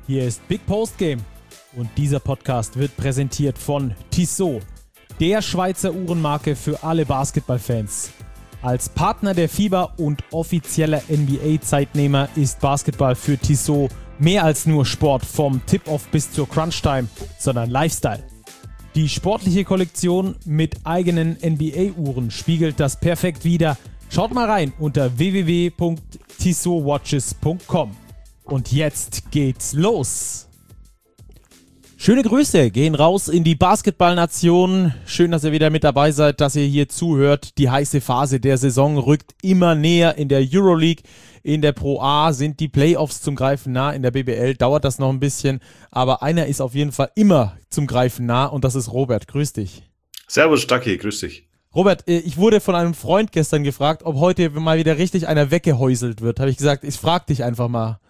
Hier ist Big Post Game und dieser Podcast wird präsentiert von Tissot, der Schweizer Uhrenmarke für alle Basketballfans. Als Partner der FIBA und offizieller NBA-Zeitnehmer ist Basketball für Tissot mehr als nur Sport vom Tip-Off bis zur Crunch-Time, sondern Lifestyle. Die sportliche Kollektion mit eigenen NBA-Uhren spiegelt das perfekt wider. Schaut mal rein unter www.tissotwatches.com. Und jetzt geht's los. Schöne Grüße gehen raus in die Basketballnation. Schön, dass ihr wieder mit dabei seid, dass ihr hier zuhört. Die heiße Phase der Saison rückt immer näher in der Euroleague. In der Pro A sind die Playoffs zum Greifen nah. In der BBL dauert das noch ein bisschen. Aber einer ist auf jeden Fall immer zum Greifen nah und das ist Robert. Grüß dich. Servus Stacki, grüß dich. Robert, ich wurde von einem Freund gestern gefragt, ob heute mal wieder richtig einer weggehäuselt wird. Habe ich gesagt, ich frag dich einfach mal.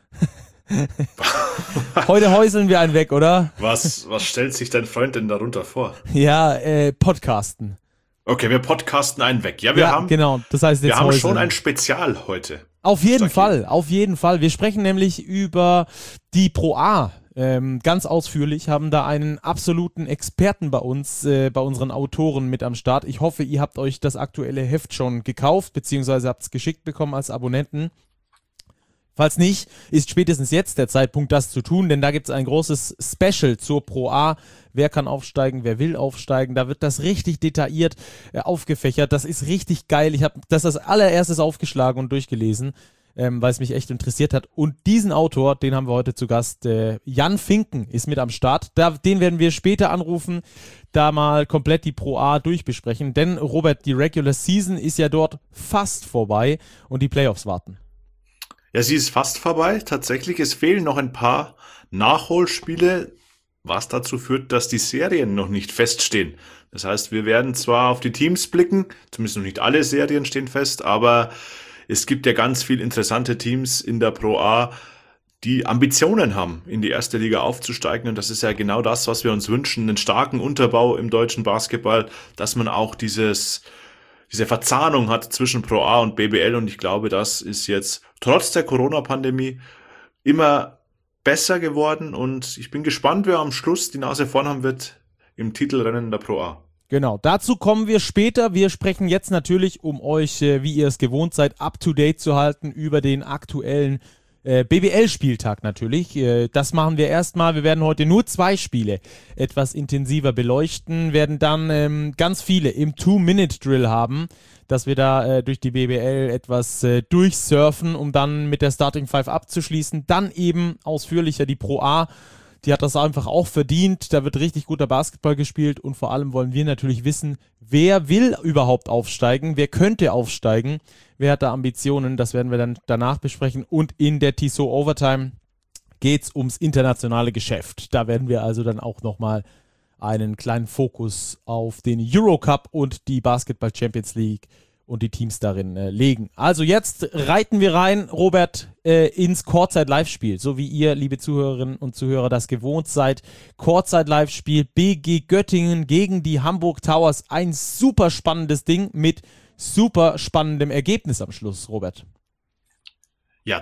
Heute häuseln wir einen weg, oder? Was stellt sich dein Freund denn darunter vor? Ja, Podcasten. Okay, wir podcasten einen weg. Ja, wir haben genau. Das heißt jetzt wir haben häuseln. schon ein Spezial heute. Auf jeden Fall. Wir sprechen nämlich über die Pro A. Ganz ausführlich, haben da einen absoluten Experten bei uns, bei unseren Autoren mit am Start. Ich hoffe, ihr habt euch das aktuelle Heft schon gekauft, beziehungsweise habt es geschickt bekommen als Abonnenten. Falls nicht, ist spätestens jetzt der Zeitpunkt, das zu tun, denn da gibt es ein großes Special zur Pro A. Wer kann aufsteigen, wer will aufsteigen, da wird das richtig detailliert aufgefächert. Das ist richtig geil. Ich habe das als allererstes aufgeschlagen und durchgelesen, weil es mich echt interessiert hat. Und diesen Autor, den haben wir heute zu Gast. Jan Finken ist mit am Start. Den werden wir später anrufen, da mal komplett die Pro A durchbesprechen. Denn, Robert, die Regular Season ist ja dort fast vorbei und die Playoffs warten. Ja, sie ist fast vorbei. Tatsächlich, es fehlen noch ein paar Nachholspiele, was dazu führt, dass die Serien noch nicht feststehen. Das heißt, wir werden zwar auf die Teams blicken, zumindest noch nicht alle Serien stehen fest, aber es gibt ja ganz viele interessante Teams in der Pro A, die Ambitionen haben, in die erste Liga aufzusteigen. Und das ist ja genau das, was wir uns wünschen, einen starken Unterbau im deutschen Basketball, dass man auch diese Verzahnung hat zwischen Pro A und BBL. Und ich glaube, das ist jetzt trotz der Corona-Pandemie immer besser geworden. Und ich bin gespannt, wer am Schluss die Nase vorn haben wird im Titelrennen der Pro A. Genau, dazu kommen wir später. Wir sprechen jetzt natürlich, um euch, wie ihr es gewohnt seid, up-to-date zu halten über den aktuellen BBL-Spieltag natürlich. Das machen wir erstmal. Wir werden heute nur 2 Spiele etwas intensiver beleuchten, werden dann ganz viele im 2-Minute-Drill haben, dass wir da durch die BBL etwas durchsurfen, um dann mit der Starting Five abzuschließen. Dann eben ausführlicher die Pro A. Die hat das einfach auch verdient. Da wird richtig guter Basketball gespielt und vor allem wollen wir natürlich wissen, wer will überhaupt aufsteigen, wer könnte aufsteigen, wer hat da Ambitionen, das werden wir dann danach besprechen. Und in der Tissot Overtime geht es ums internationale Geschäft. Da werden wir also dann auch nochmal einen kleinen Fokus auf den Eurocup und die Basketball Champions League und die Teams darin legen. Also jetzt reiten wir rein, Robert, ins Courtside-Live-Spiel, so wie ihr, liebe Zuhörerinnen und Zuhörer, das gewohnt seid. Courtside-Live-Spiel BG Göttingen gegen die Hamburg Towers. Ein super spannendes Ding mit super spannendem Ergebnis am Schluss, Robert. Ja,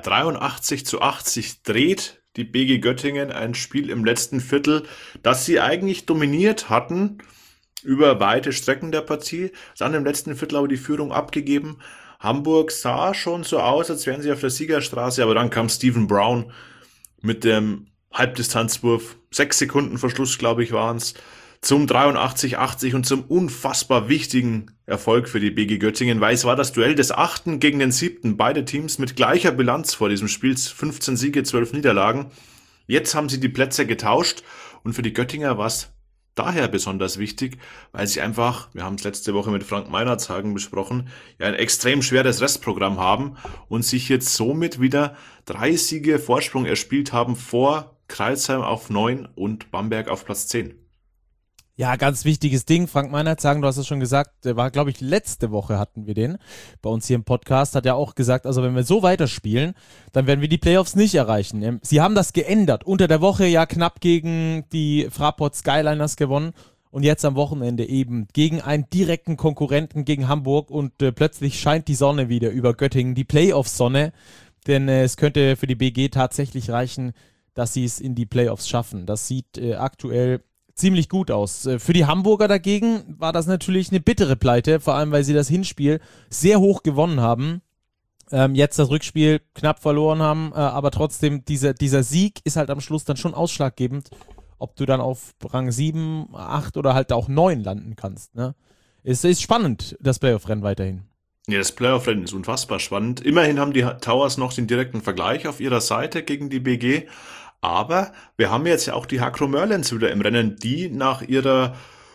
83-80 dreht die BG Göttingen ein Spiel im letzten Viertel, das sie eigentlich dominiert hatten über weite Strecken der Partie. Dann im letzten Viertel aber die Führung abgegeben. Hamburg sah schon so aus, als wären sie auf der Siegerstraße, aber dann kam Stephen Brown mit dem Halbdistanzwurf. 6 Sekunden vor Schluss, glaube ich, waren es, zum 83-80 und zum unfassbar wichtigen Erfolg für die BG Göttingen, weil es war das Duell des 8. gegen den 7. Beide Teams mit gleicher Bilanz vor diesem Spiel, 15 Siege, 12 Niederlagen. Jetzt haben sie die Plätze getauscht und für die Göttinger war es daher besonders wichtig, weil sie einfach, wir haben es letzte Woche mit Frank Meinertshagen besprochen, ja ein extrem schweres Restprogramm haben und sich jetzt somit wieder 3 Siege Vorsprung erspielt haben vor Crailsheim auf 9 und Bamberg auf Platz 10. Ja, ganz wichtiges Ding. Frank Meinertshagen, du hast es schon gesagt, der war, glaube ich, letzte Woche hatten wir den bei uns hier im Podcast, hat ja auch gesagt, also wenn wir so weiterspielen, dann werden wir die Playoffs nicht erreichen. Sie haben das geändert. Unter der Woche ja knapp gegen die Fraport Skyliners gewonnen und jetzt am Wochenende eben gegen einen direkten Konkurrenten, gegen Hamburg und plötzlich scheint die Sonne wieder über Göttingen, die Playoff-Sonne, denn es könnte für die BG tatsächlich reichen, dass sie es in die Playoffs schaffen. Das sieht aktuell ziemlich gut aus. Für die Hamburger dagegen war das natürlich eine bittere Pleite, vor allem weil sie das Hinspiel sehr hoch gewonnen haben. Jetzt das Rückspiel knapp verloren haben, aber trotzdem, dieser Sieg ist halt am Schluss dann schon ausschlaggebend, ob du dann auf Rang 7, 8 oder halt auch 9 landen kannst. Ne? Es ist spannend, das Playoff-Rennen weiterhin. Ja, das Playoff-Rennen ist unfassbar spannend. Immerhin haben die Towers noch den direkten Vergleich auf ihrer Seite gegen die BG. Aber wir haben jetzt ja auch die Hakro Merlins wieder im Rennen, die nach ihrer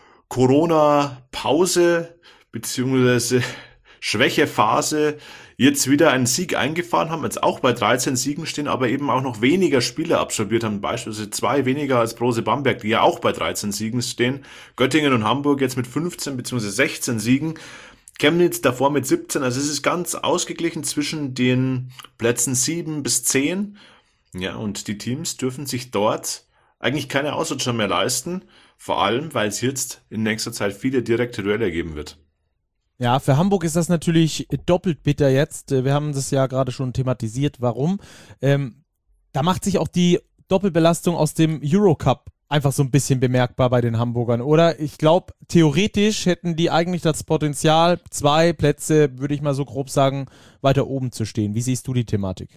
Corona-Pause beziehungsweise Schwächephase jetzt wieder einen Sieg eingefahren haben, jetzt auch bei 13 Siegen stehen, aber eben auch noch weniger Spiele absolviert haben, beispielsweise 2 weniger als Brose Bamberg, die ja auch bei 13 Siegen stehen. Göttingen und Hamburg jetzt mit 15 bzw. 16 Siegen. Chemnitz davor mit 17, also es ist ganz ausgeglichen zwischen den Plätzen 7 bis 10. Ja, und die Teams dürfen sich dort eigentlich keine Ausrutscher mehr leisten, vor allem, weil es jetzt in nächster Zeit viele direkte Duelle geben wird. Ja, für Hamburg ist das natürlich doppelt bitter jetzt. Wir haben das ja gerade schon thematisiert. Warum? Da macht sich auch die Doppelbelastung aus dem Eurocup einfach so ein bisschen bemerkbar bei den Hamburgern, oder? Ich glaube, theoretisch hätten die eigentlich das Potenzial, 2 Plätze, würde ich mal so grob sagen, weiter oben zu stehen. Wie siehst du die Thematik?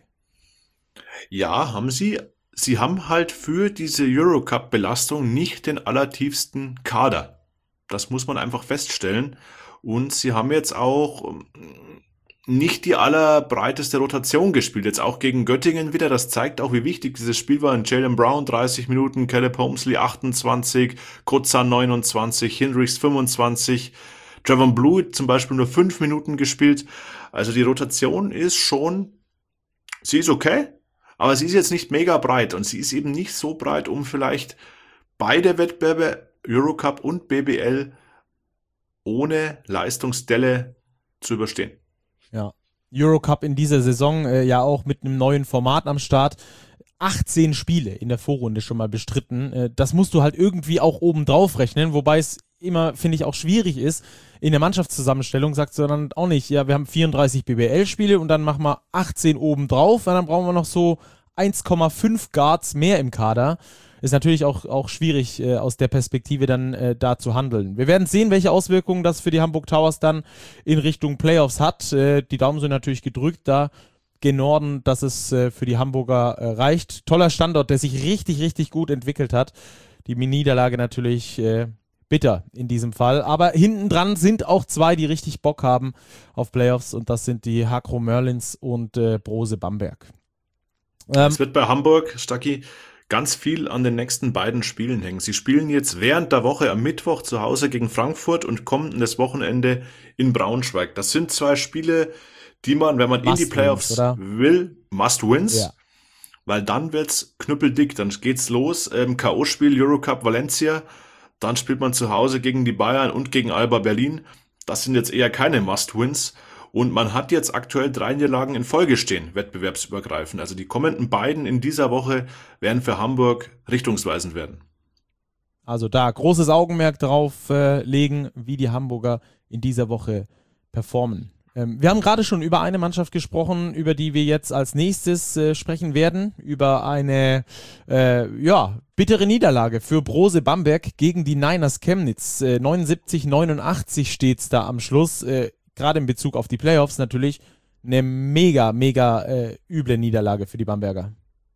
Ja, haben sie. Sie haben halt für diese Eurocup-Belastung nicht den allertiefsten Kader. Das muss man einfach feststellen. Und sie haben jetzt auch nicht die allerbreiteste Rotation gespielt. Jetzt auch gegen Göttingen wieder. Das zeigt auch, wie wichtig dieses Spiel war. Jalen Brown 30 Minuten, Caleb Holmesley 28, Kozan 29, Hinrichs 25, Trevor Blewett zum Beispiel nur 5 Minuten gespielt. Also die Rotation ist schon, sie ist okay, aber sie ist jetzt nicht mega breit. Und sie ist eben nicht so breit, um vielleicht beide Wettbewerbe, Eurocup und BBL, ohne Leistungsdelle zu überstehen. Ja, Eurocup in dieser Saison ja auch mit einem neuen Format am Start. 18 Spiele in der Vorrunde schon mal bestritten. Das musst du halt irgendwie auch oben drauf rechnen, wobei es immer, finde ich, auch schwierig ist. In der Mannschaftszusammenstellung sagst du dann auch nicht, ja, wir haben 34 BBL-Spiele und dann machen wir 18 oben drauf, und dann brauchen wir noch so 1,5 Guards mehr im Kader. Ist natürlich auch schwierig aus der Perspektive dann da zu handeln. Wir werden sehen, welche Auswirkungen das für die Hamburg Towers dann in Richtung Playoffs hat. Die Daumen sind natürlich gedrückt da gen Norden, dass es für die Hamburger reicht. Toller Standort, der sich richtig, richtig gut entwickelt hat. Die Niederlage natürlich bitter in diesem Fall. Aber hinten dran sind auch 2, die richtig Bock haben auf Playoffs, und das sind die Hakro Merlins und Brose Bamberg. Es wird bei Hamburg, Stacki, ganz viel an den nächsten beiden Spielen hängen. Sie spielen jetzt während der Woche am Mittwoch zu Hause gegen Frankfurt und kommendes Wochenende in Braunschweig. Das sind 2 Spiele, die man, wenn man in die Playoffs will, Must-Wins, ja. Weil dann wird's knüppeldick, dann geht's los, K.O.-Spiel Eurocup Valencia, dann spielt man zu Hause gegen die Bayern und gegen Alba Berlin. Das sind jetzt eher keine Must-Wins. Und man hat jetzt aktuell 3 Niederlagen in Folge stehen, wettbewerbsübergreifend. Also die kommenden beiden in dieser Woche werden für Hamburg richtungsweisend werden. Also da großes Augenmerk drauf legen, wie die Hamburger in dieser Woche performen. Wir haben gerade schon über eine Mannschaft gesprochen, über die wir jetzt als nächstes sprechen werden. Über eine bittere Niederlage für Brose Bamberg gegen die Niners Chemnitz. 79-89 steht es da am Schluss. Gerade in Bezug auf die Playoffs natürlich eine mega üble Niederlage für die Bamberger.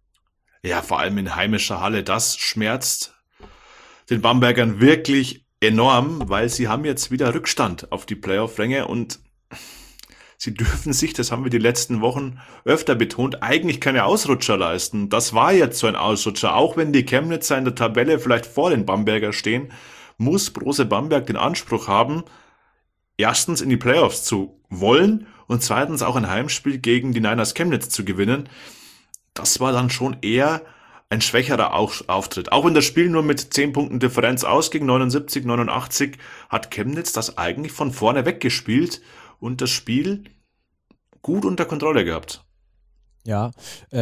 Ja, vor allem in heimischer Halle. Das schmerzt den Bambergern wirklich enorm, weil sie haben jetzt wieder Rückstand auf die Playoff-Ränge und sie dürfen sich, das haben wir die letzten Wochen öfter betont, eigentlich keine Ausrutscher leisten. Das war jetzt so ein Ausrutscher. Auch wenn die Chemnitzer in der Tabelle vielleicht vor den Bamberger stehen, muss Brose Bamberg den Anspruch haben, erstens in die Playoffs zu wollen und zweitens auch ein Heimspiel gegen die Niners Chemnitz zu gewinnen. Das war dann schon eher ein schwächerer Auftritt. Auch wenn das Spiel nur mit 10 Punkten Differenz ausging, 79-89, hat Chemnitz das eigentlich von vorne weggespielt und das Spiel gut unter Kontrolle gehabt. Ja,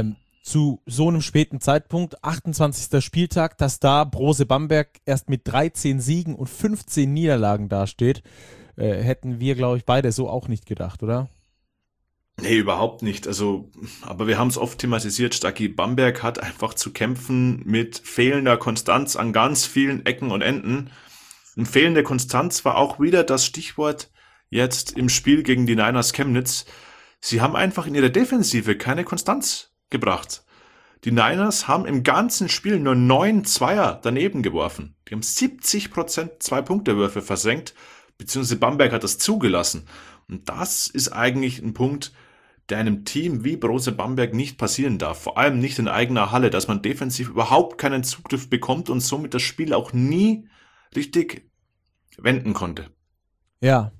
zu so einem späten Zeitpunkt, 28. Spieltag, dass da Brose Bamberg erst mit 13 Siegen und 15 Niederlagen dasteht, hätten wir, glaube ich, beide so auch nicht gedacht, oder? Nee, überhaupt nicht. Also, aber wir haben es oft thematisiert, Stacki. Bamberg hat einfach zu kämpfen mit fehlender Konstanz an ganz vielen Ecken und Enden. Und fehlende Konstanz war auch wieder das Stichwort jetzt im Spiel gegen die Niners Chemnitz. Sie haben einfach in ihrer Defensive keine Konstanz gebracht. Die Niners haben im ganzen Spiel nur 9 Zweier daneben geworfen. Die haben 70% Zwei-Punkte-Würfe versenkt, beziehungsweise Bamberg hat das zugelassen. Und das ist eigentlich ein Punkt, der einem Team wie Brose Bamberg nicht passieren darf. Vor allem nicht in eigener Halle, dass man defensiv überhaupt keinen Zugriff bekommt und somit das Spiel auch nie richtig wenden konnte. Ja.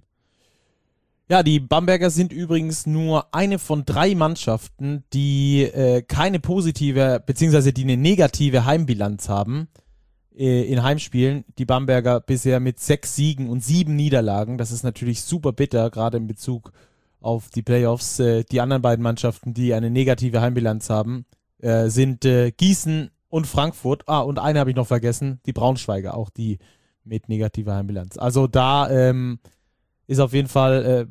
Ja, die Bamberger sind übrigens nur eine von 3 Mannschaften, die keine positive, beziehungsweise die eine negative Heimbilanz haben in Heimspielen. Die Bamberger bisher mit 6 Siegen und 7 Niederlagen. Das ist natürlich super bitter, gerade in Bezug auf die Playoffs. Die anderen beiden Mannschaften, die eine negative Heimbilanz haben, sind Gießen und Frankfurt. Und eine habe ich noch vergessen, die Braunschweiger, auch die mit negativer Heimbilanz. Also da ist auf jeden Fall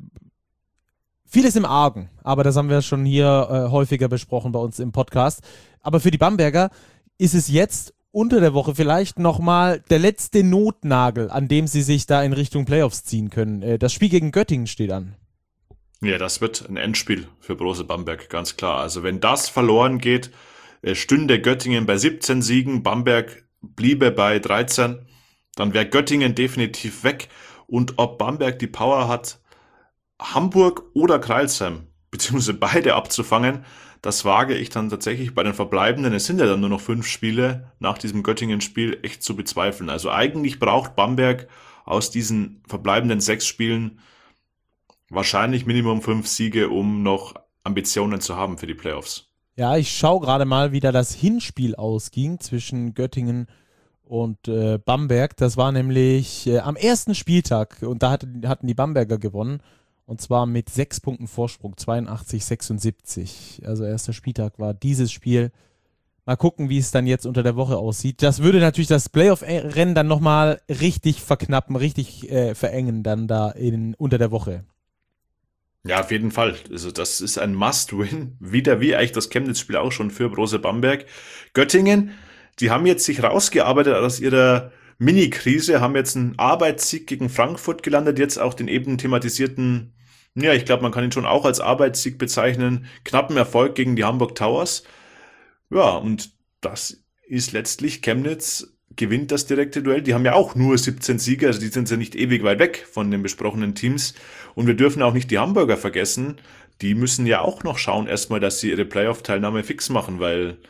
vieles im Argen, aber das haben wir schon hier häufiger besprochen bei uns im Podcast. Aber für die Bamberger ist es jetzt unter der Woche vielleicht nochmal der letzte Notnagel, an dem sie sich da in Richtung Playoffs ziehen können. Das Spiel gegen Göttingen steht an. Ja, das wird ein Endspiel für Brose Bamberg, ganz klar. Also wenn das verloren geht, stünde Göttingen bei 17 Siegen, Bamberg bliebe bei 13, dann wäre Göttingen definitiv weg. Und ob Bamberg die Power hat, Hamburg oder Crailsheim, beziehungsweise beide abzufangen, das wage ich dann tatsächlich bei den Verbleibenden, es sind ja dann nur noch 5 Spiele nach diesem Göttingen-Spiel, echt zu bezweifeln. Also eigentlich braucht Bamberg aus diesen verbleibenden 6 Spielen wahrscheinlich Minimum 5 Siege, um noch Ambitionen zu haben für die Playoffs. Ja, ich schaue gerade mal, wie da das Hinspiel ausging zwischen Göttingen und Bamberg. Das war nämlich am ersten Spieltag und da hatten die Bamberger gewonnen. Und zwar mit 6 Punkten Vorsprung, 82-76. Also erster Spieltag war dieses Spiel. Mal gucken, wie es dann jetzt unter der Woche aussieht. Das würde natürlich das Playoff-Rennen dann nochmal richtig verknappen, richtig verengen dann da unter der Woche. Ja, auf jeden Fall. Also das ist ein Must-Win. Wieder wie eigentlich das Chemnitz-Spiel auch schon für Brose Bamberg. Göttingen, die haben jetzt sich rausgearbeitet aus ihrer Mini-Krise, haben jetzt einen Arbeitssieg gegen Frankfurt gelandet, jetzt auch den eben thematisierten, ja, ich glaube, man kann ihn schon auch als Arbeitssieg bezeichnen, knappen Erfolg gegen die Hamburg Towers. Ja, und das ist letztlich, Chemnitz gewinnt das direkte Duell. Die haben ja auch nur 17 Siege, also die sind ja nicht ewig weit weg von den besprochenen Teams. Und wir dürfen auch nicht die Hamburger vergessen. Die müssen ja auch noch schauen erstmal, dass sie ihre Playoff-Teilnahme fix machen, weil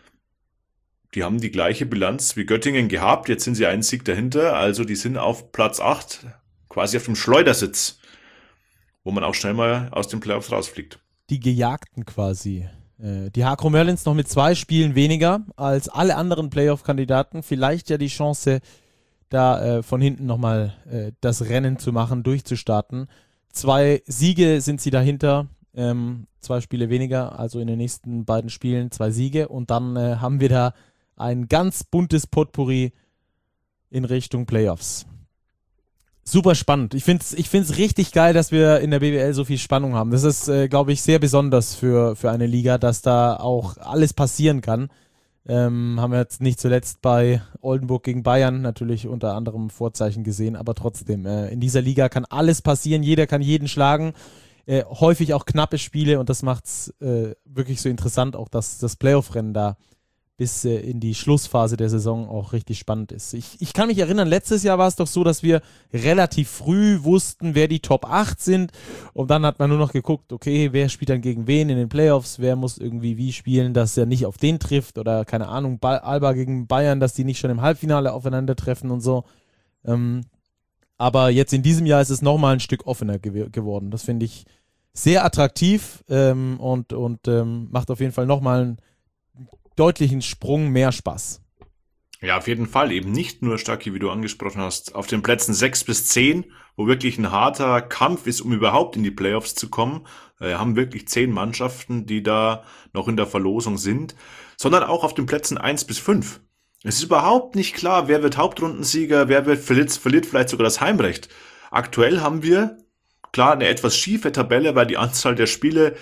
die haben die gleiche Bilanz wie Göttingen gehabt. Jetzt sind sie einen Sieg dahinter, also die sind auf Platz 8, quasi auf dem Schleudersitz, wo man auch schnell mal aus den Playoffs rausfliegt. Die Gejagten quasi. Die Hakro Merlins noch mit 2 Spielen weniger als alle anderen Playoff-Kandidaten. Vielleicht ja die Chance, da von hinten nochmal das Rennen zu machen, durchzustarten. 2 Siege sind sie dahinter, 2 Spiele weniger, also in den nächsten beiden Spielen 2 Siege. Und dann haben wir da ein ganz buntes Potpourri in Richtung Playoffs. Super spannend. Ich find's richtig geil, dass wir in der BWL so viel Spannung haben. Das ist, glaube ich, sehr besonders für eine Liga, dass da auch alles passieren kann. Haben wir jetzt nicht zuletzt bei Oldenburg gegen Bayern natürlich unter anderem Vorzeichen gesehen, aber trotzdem, in dieser Liga kann alles passieren, jeder kann jeden schlagen. Häufig auch knappe Spiele und das macht's wirklich so interessant, auch dass das Playoff-Rennen da bis in die Schlussphase der Saison auch richtig spannend ist. Ich kann mich erinnern, letztes Jahr war es doch so, dass wir relativ früh wussten, wer die Top 8 sind und dann hat man nur noch geguckt, okay, wer spielt dann gegen wen in den Playoffs, wer muss irgendwie wie spielen, dass er nicht auf den trifft oder keine Ahnung, Alba gegen Bayern, dass die nicht schon im Halbfinale aufeinandertreffen und so. Aber jetzt in diesem Jahr ist es nochmal ein Stück offener geworden. Das finde ich sehr attraktiv und macht auf jeden Fall nochmal einen deutlichen Sprung mehr Spaß. Ja, auf jeden Fall. Eben nicht nur, Stacki, wie du angesprochen hast, auf den Plätzen 6 bis 10, wo wirklich ein harter Kampf ist, um überhaupt in die Playoffs zu kommen. Haben wirklich 10 Mannschaften, die da noch in der Verlosung sind, sondern auch auf den Plätzen 1 bis 5. Es ist überhaupt nicht klar, wer wird Hauptrundensieger, wer verliert vielleicht sogar das Heimrecht. Aktuell haben wir klar eine etwas schiefe Tabelle, weil die Anzahl der Spiele,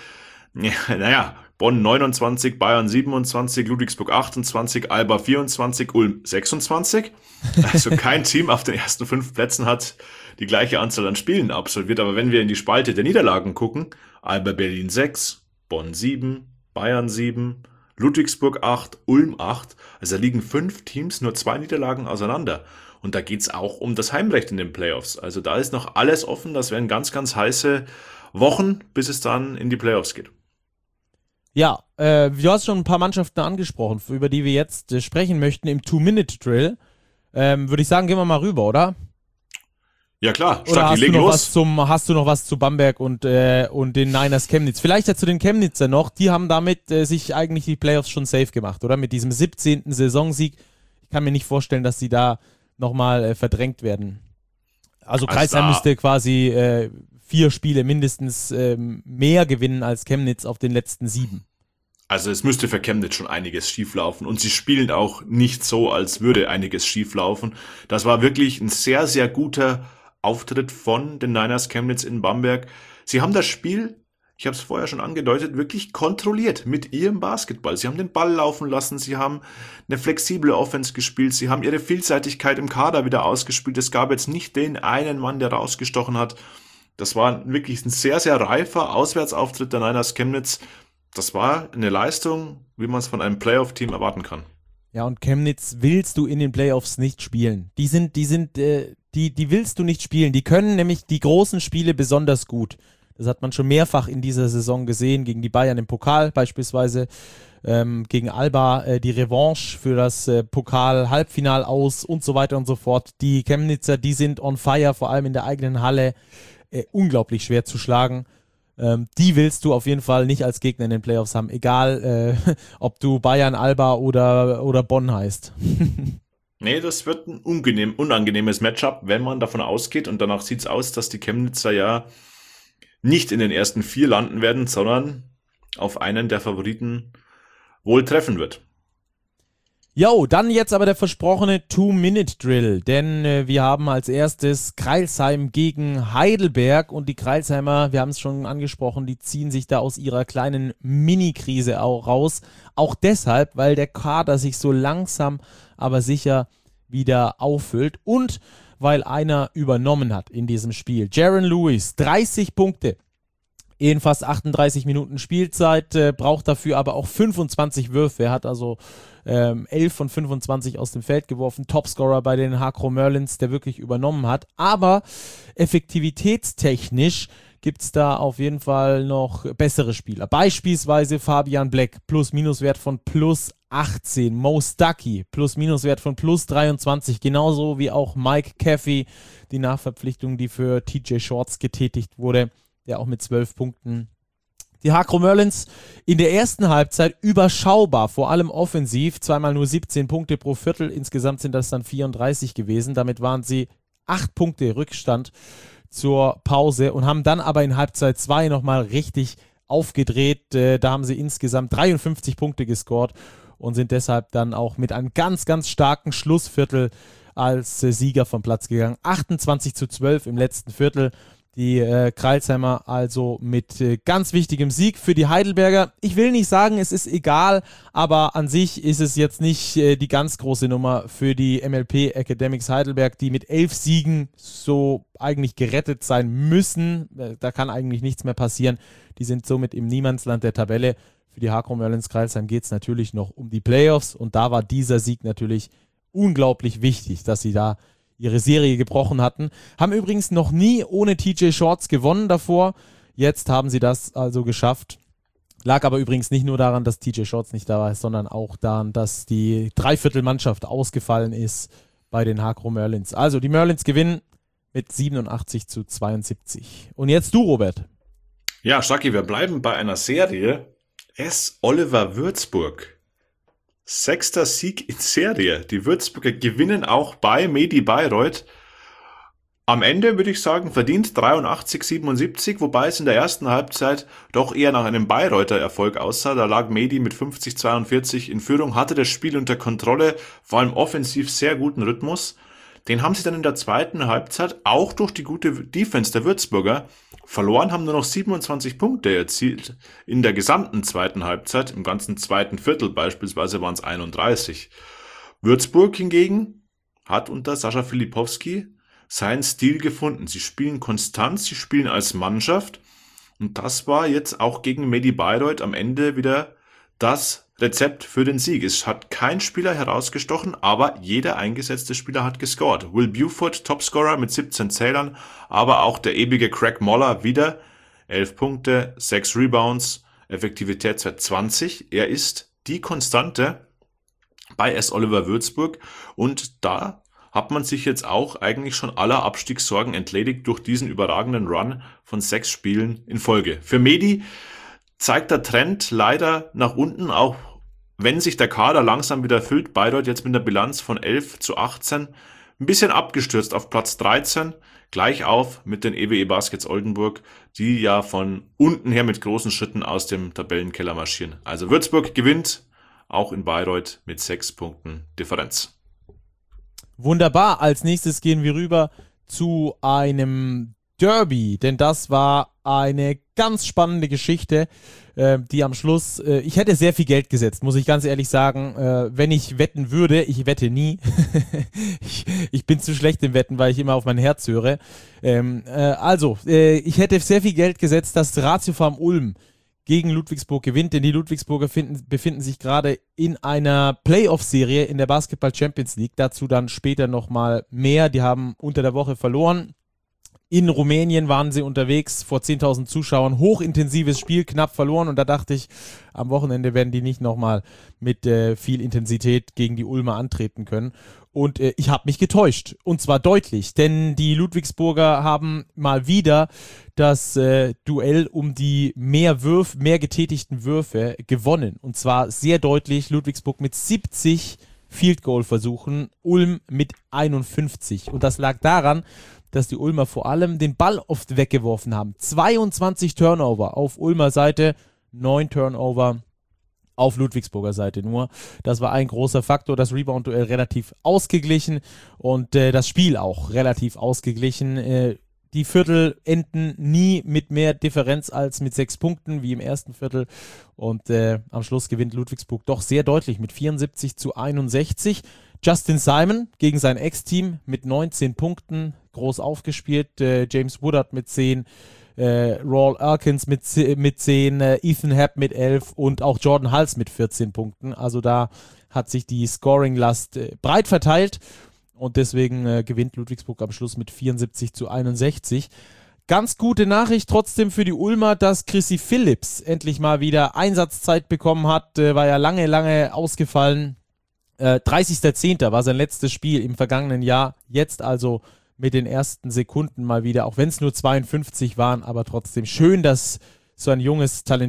Bonn 29, Bayern 27, Ludwigsburg 28, Alba 24, Ulm 26. Also kein Team auf den ersten 5 Plätzen hat die gleiche Anzahl an Spielen absolviert. Aber wenn wir in die Spalte der Niederlagen gucken, Alba Berlin 6, Bonn 7, Bayern 7, Ludwigsburg 8, Ulm 8. Also da liegen 5 Teams nur 2 Niederlagen auseinander. Und da geht's auch um das Heimrecht in den Playoffs. Also da ist noch alles offen. Das werden ganz, ganz heiße Wochen, bis es dann in die Playoffs geht. Ja, du hast schon ein paar Mannschaften angesprochen, über die wir jetzt sprechen möchten im 2-Minute-Drill. Würde ich sagen, gehen wir mal rüber, oder? Ja klar, oder hast du noch was zu Bamberg und den Niners Chemnitz? Vielleicht ja zu den Chemnitzer noch. Die haben damit sich eigentlich die Playoffs schon safe gemacht, oder? Mit diesem 17. Saisonsieg. Ich kann mir nicht vorstellen, dass sie da nochmal verdrängt werden. Also Kreisheim müsste quasi 4 Spiele mindestens mehr gewinnen als Chemnitz auf den letzten 7. Also es müsste für Chemnitz schon einiges schieflaufen und sie spielen auch nicht so, als würde einiges schieflaufen. Das war wirklich ein sehr, sehr guter Auftritt von den Niners Chemnitz in Bamberg. Sie haben das Spiel, ich habe es vorher schon angedeutet, wirklich kontrolliert mit ihrem Basketball. Sie haben den Ball laufen lassen, sie haben eine flexible Offense gespielt, sie haben ihre Vielseitigkeit im Kader wieder ausgespielt. Es gab jetzt nicht den einen Mann, der rausgestochen hat. Das war wirklich ein sehr, sehr reifer Auswärtsauftritt der Niners Chemnitz. Das war eine Leistung, wie man es von einem Playoff-Team erwarten kann. Ja, und Chemnitz willst du in den Playoffs nicht spielen. Die willst du nicht spielen. Die können nämlich die großen Spiele besonders gut. Das hat man schon mehrfach in dieser Saison gesehen, gegen die Bayern im Pokal beispielsweise, gegen Alba die Revanche für das Pokal-Halbfinal aus und so weiter und so fort. Die Chemnitzer, die sind on fire, vor allem in der eigenen Halle. Unglaublich schwer zu schlagen. Die willst du auf jeden Fall nicht als Gegner in den Playoffs haben, egal ob du Bayern, Alba oder Bonn heißt. Nee, das wird ein unangenehmes Matchup, wenn man davon ausgeht, und danach sieht es aus, dass die Chemnitzer ja nicht in den ersten 4 landen werden, sondern auf einen der Favoriten wohl treffen wird. Jo, dann jetzt aber der versprochene 2-Minute-Drill, denn wir haben als erstes Crailsheim gegen Heidelberg und die Crailsheimer, wir haben es schon angesprochen, die ziehen sich da aus ihrer kleinen Mini-Krise auch raus, auch deshalb, weil der Kader sich so langsam, aber sicher wieder auffüllt und weil einer übernommen hat in diesem Spiel. Jaron Lewis, 30 Punkte. In fast 38 Minuten Spielzeit, braucht dafür aber auch 25 Würfe. Er hat also 11 von 25 aus dem Feld geworfen. Topscorer bei den Hakro Merlins, der wirklich übernommen hat. Aber effektivitätstechnisch gibt es da auf jeden Fall noch bessere Spieler. Beispielsweise Fabian Black, Plus-Minus-Wert von plus 18. Mo Stuckey, Plus-Minus-Wert von plus 23. Genauso wie auch Mike Caffey, die Nachverpflichtung, die für TJ Shorts getätigt wurde, der auch mit 12 Punkten. Die Hakro Merlins in der ersten Halbzeit überschaubar, vor allem offensiv, zweimal nur 17 Punkte pro Viertel, insgesamt sind das dann 34 gewesen, damit waren sie 8 Punkte Rückstand zur Pause und haben dann aber in Halbzeit 2 nochmal richtig aufgedreht, da haben sie insgesamt 53 Punkte gescored und sind deshalb dann auch mit einem ganz, ganz starken Schlussviertel als Sieger vom Platz gegangen. 28-12 im letzten Viertel. Die Crailsheimer also mit ganz wichtigem Sieg für die Heidelberger. Ich will nicht sagen, es ist egal, aber an sich ist es jetzt nicht die ganz große Nummer für die MLP Academics Heidelberg, die mit 11 Siegen so eigentlich gerettet sein müssen. Da kann eigentlich nichts mehr passieren. Die sind somit im Niemandsland der Tabelle. Für die Hakro Merlins Crailsheim geht es natürlich noch um die Playoffs und da war dieser Sieg natürlich unglaublich wichtig, dass sie da ihre Serie gebrochen hatten. Haben übrigens noch nie ohne TJ Shorts gewonnen davor. Jetzt haben sie das also geschafft. Lag aber übrigens nicht nur daran, dass TJ Shorts nicht da war, sondern auch daran, dass die Dreiviertelmannschaft ausgefallen ist bei den Hakro Merlins. Also die Merlins gewinnen mit 87-72. Und jetzt du, Robert. Ja, Stuckey, wir bleiben bei einer Serie. S. Oliver Würzburg. 6. Sieg in Serie. Die Würzburger gewinnen auch bei Medi Bayreuth. Am Ende würde ich sagen verdient 83-77, wobei es in der ersten Halbzeit doch eher nach einem Bayreuther Erfolg aussah. Da lag Medi mit 50-42 in Führung, hatte das Spiel unter Kontrolle, vor allem offensiv sehr guten Rhythmus. Den haben sie dann in der zweiten Halbzeit auch durch die gute Defense der Würzburger Verloren haben nur noch 27 Punkte erzielt in der gesamten zweiten Halbzeit. Im ganzen zweiten Viertel beispielsweise waren es 31. Würzburg hingegen hat unter Sascha Filipowski seinen Stil gefunden. Sie spielen konstant, sie spielen als Mannschaft. Und das war jetzt auch gegen Medi Bayreuth am Ende wieder das Rezept für den Sieg. Es hat kein Spieler herausgestochen, aber jeder eingesetzte Spieler hat gescored. Will Buford, Topscorer mit 17 Zählern, aber auch der ewige Craig Moller wieder 11 Punkte, 6 Rebounds, Effektivitätswert 20. Er ist die Konstante bei S. Oliver Würzburg und da hat man sich jetzt auch eigentlich schon aller Abstiegssorgen entledigt durch diesen überragenden Run von 6 Spielen in Folge. Für Medi zeigt der Trend leider nach unten, auch wenn sich der Kader langsam wieder füllt. Bayreuth jetzt mit einer Bilanz von 11-18, ein bisschen abgestürzt auf Platz 13, gleich auf mit den EWE Baskets Oldenburg, die ja von unten her mit großen Schritten aus dem Tabellenkeller marschieren. Also Würzburg gewinnt, auch in Bayreuth mit 6 Punkten Differenz. Wunderbar, als nächstes gehen wir rüber zu einem Derby, denn das war eine ganz spannende Geschichte, die am Schluss, ich hätte sehr viel Geld gesetzt, muss ich ganz ehrlich sagen, wenn ich wetten würde, ich wette nie, ich bin zu schlecht im Wetten, weil ich immer auf mein Herz höre, ich hätte sehr viel Geld gesetzt, dass Ratio Farm Ulm gegen Ludwigsburg gewinnt, denn die Ludwigsburger befinden sich gerade in einer Playoff-Serie in der Basketball Champions League. Dazu dann später nochmal mehr. Die haben unter der Woche verloren. In Rumänien waren sie unterwegs vor 10.000 Zuschauern. Hochintensives Spiel, knapp verloren. Und da dachte ich, am Wochenende werden die nicht nochmal mit viel Intensität gegen die Ulmer antreten können. Und ich habe mich getäuscht. Und zwar deutlich. Denn die Ludwigsburger haben mal wieder das Duell um die mehr getätigten Würfe gewonnen. Und zwar sehr deutlich. Ludwigsburg mit 70 Field-Goal-Versuchen, Ulm mit 51. Und das lag daran, dass die Ulmer vor allem den Ball oft weggeworfen haben. 22 Turnover auf Ulmer Seite, 9 Turnover auf Ludwigsburger Seite nur. Das war ein großer Faktor. Das Rebound-Duell relativ ausgeglichen und das Spiel auch relativ ausgeglichen. Die Viertel enden nie mit mehr Differenz als mit 6 Punkten, wie im ersten Viertel. Und am Schluss gewinnt Ludwigsburg doch sehr deutlich mit 74-61. Justin Simon gegen sein Ex-Team mit 19 Punkten, groß aufgespielt. James Woodard mit 10, Rawl Elkins mit 10, Ethan Happ mit 11 und auch Jordan Hals mit 14 Punkten. Also da hat sich die Scoring-Last breit verteilt und deswegen gewinnt Ludwigsburg am Schluss mit 74-61. Ganz gute Nachricht trotzdem für die Ulmer, dass Chrissy Phillips endlich mal wieder Einsatzzeit bekommen hat. War ja lange ausgefallen. 30.10. war sein letztes Spiel im vergangenen Jahr. Jetzt also mit den ersten Sekunden mal wieder, auch wenn es nur 52 waren, aber trotzdem schön, dass so ein junger,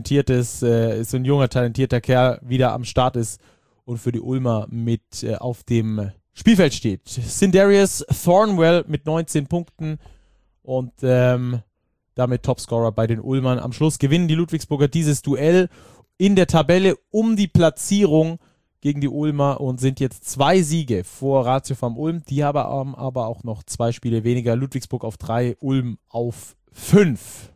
talentierter Kerl wieder am Start ist und für die Ulmer mit auf dem Spielfeld steht. Sindarius Thornwell mit 19 Punkten und damit Topscorer bei den Ulmern. Am Schluss gewinnen die Ludwigsburger dieses Duell in der Tabelle um die Platzierung gegen die Ulmer und sind jetzt 2 Siege vor Ratio Farm Ulm. Die haben aber auch noch 2 Spiele weniger. Ludwigsburg auf 3, Ulm auf 5.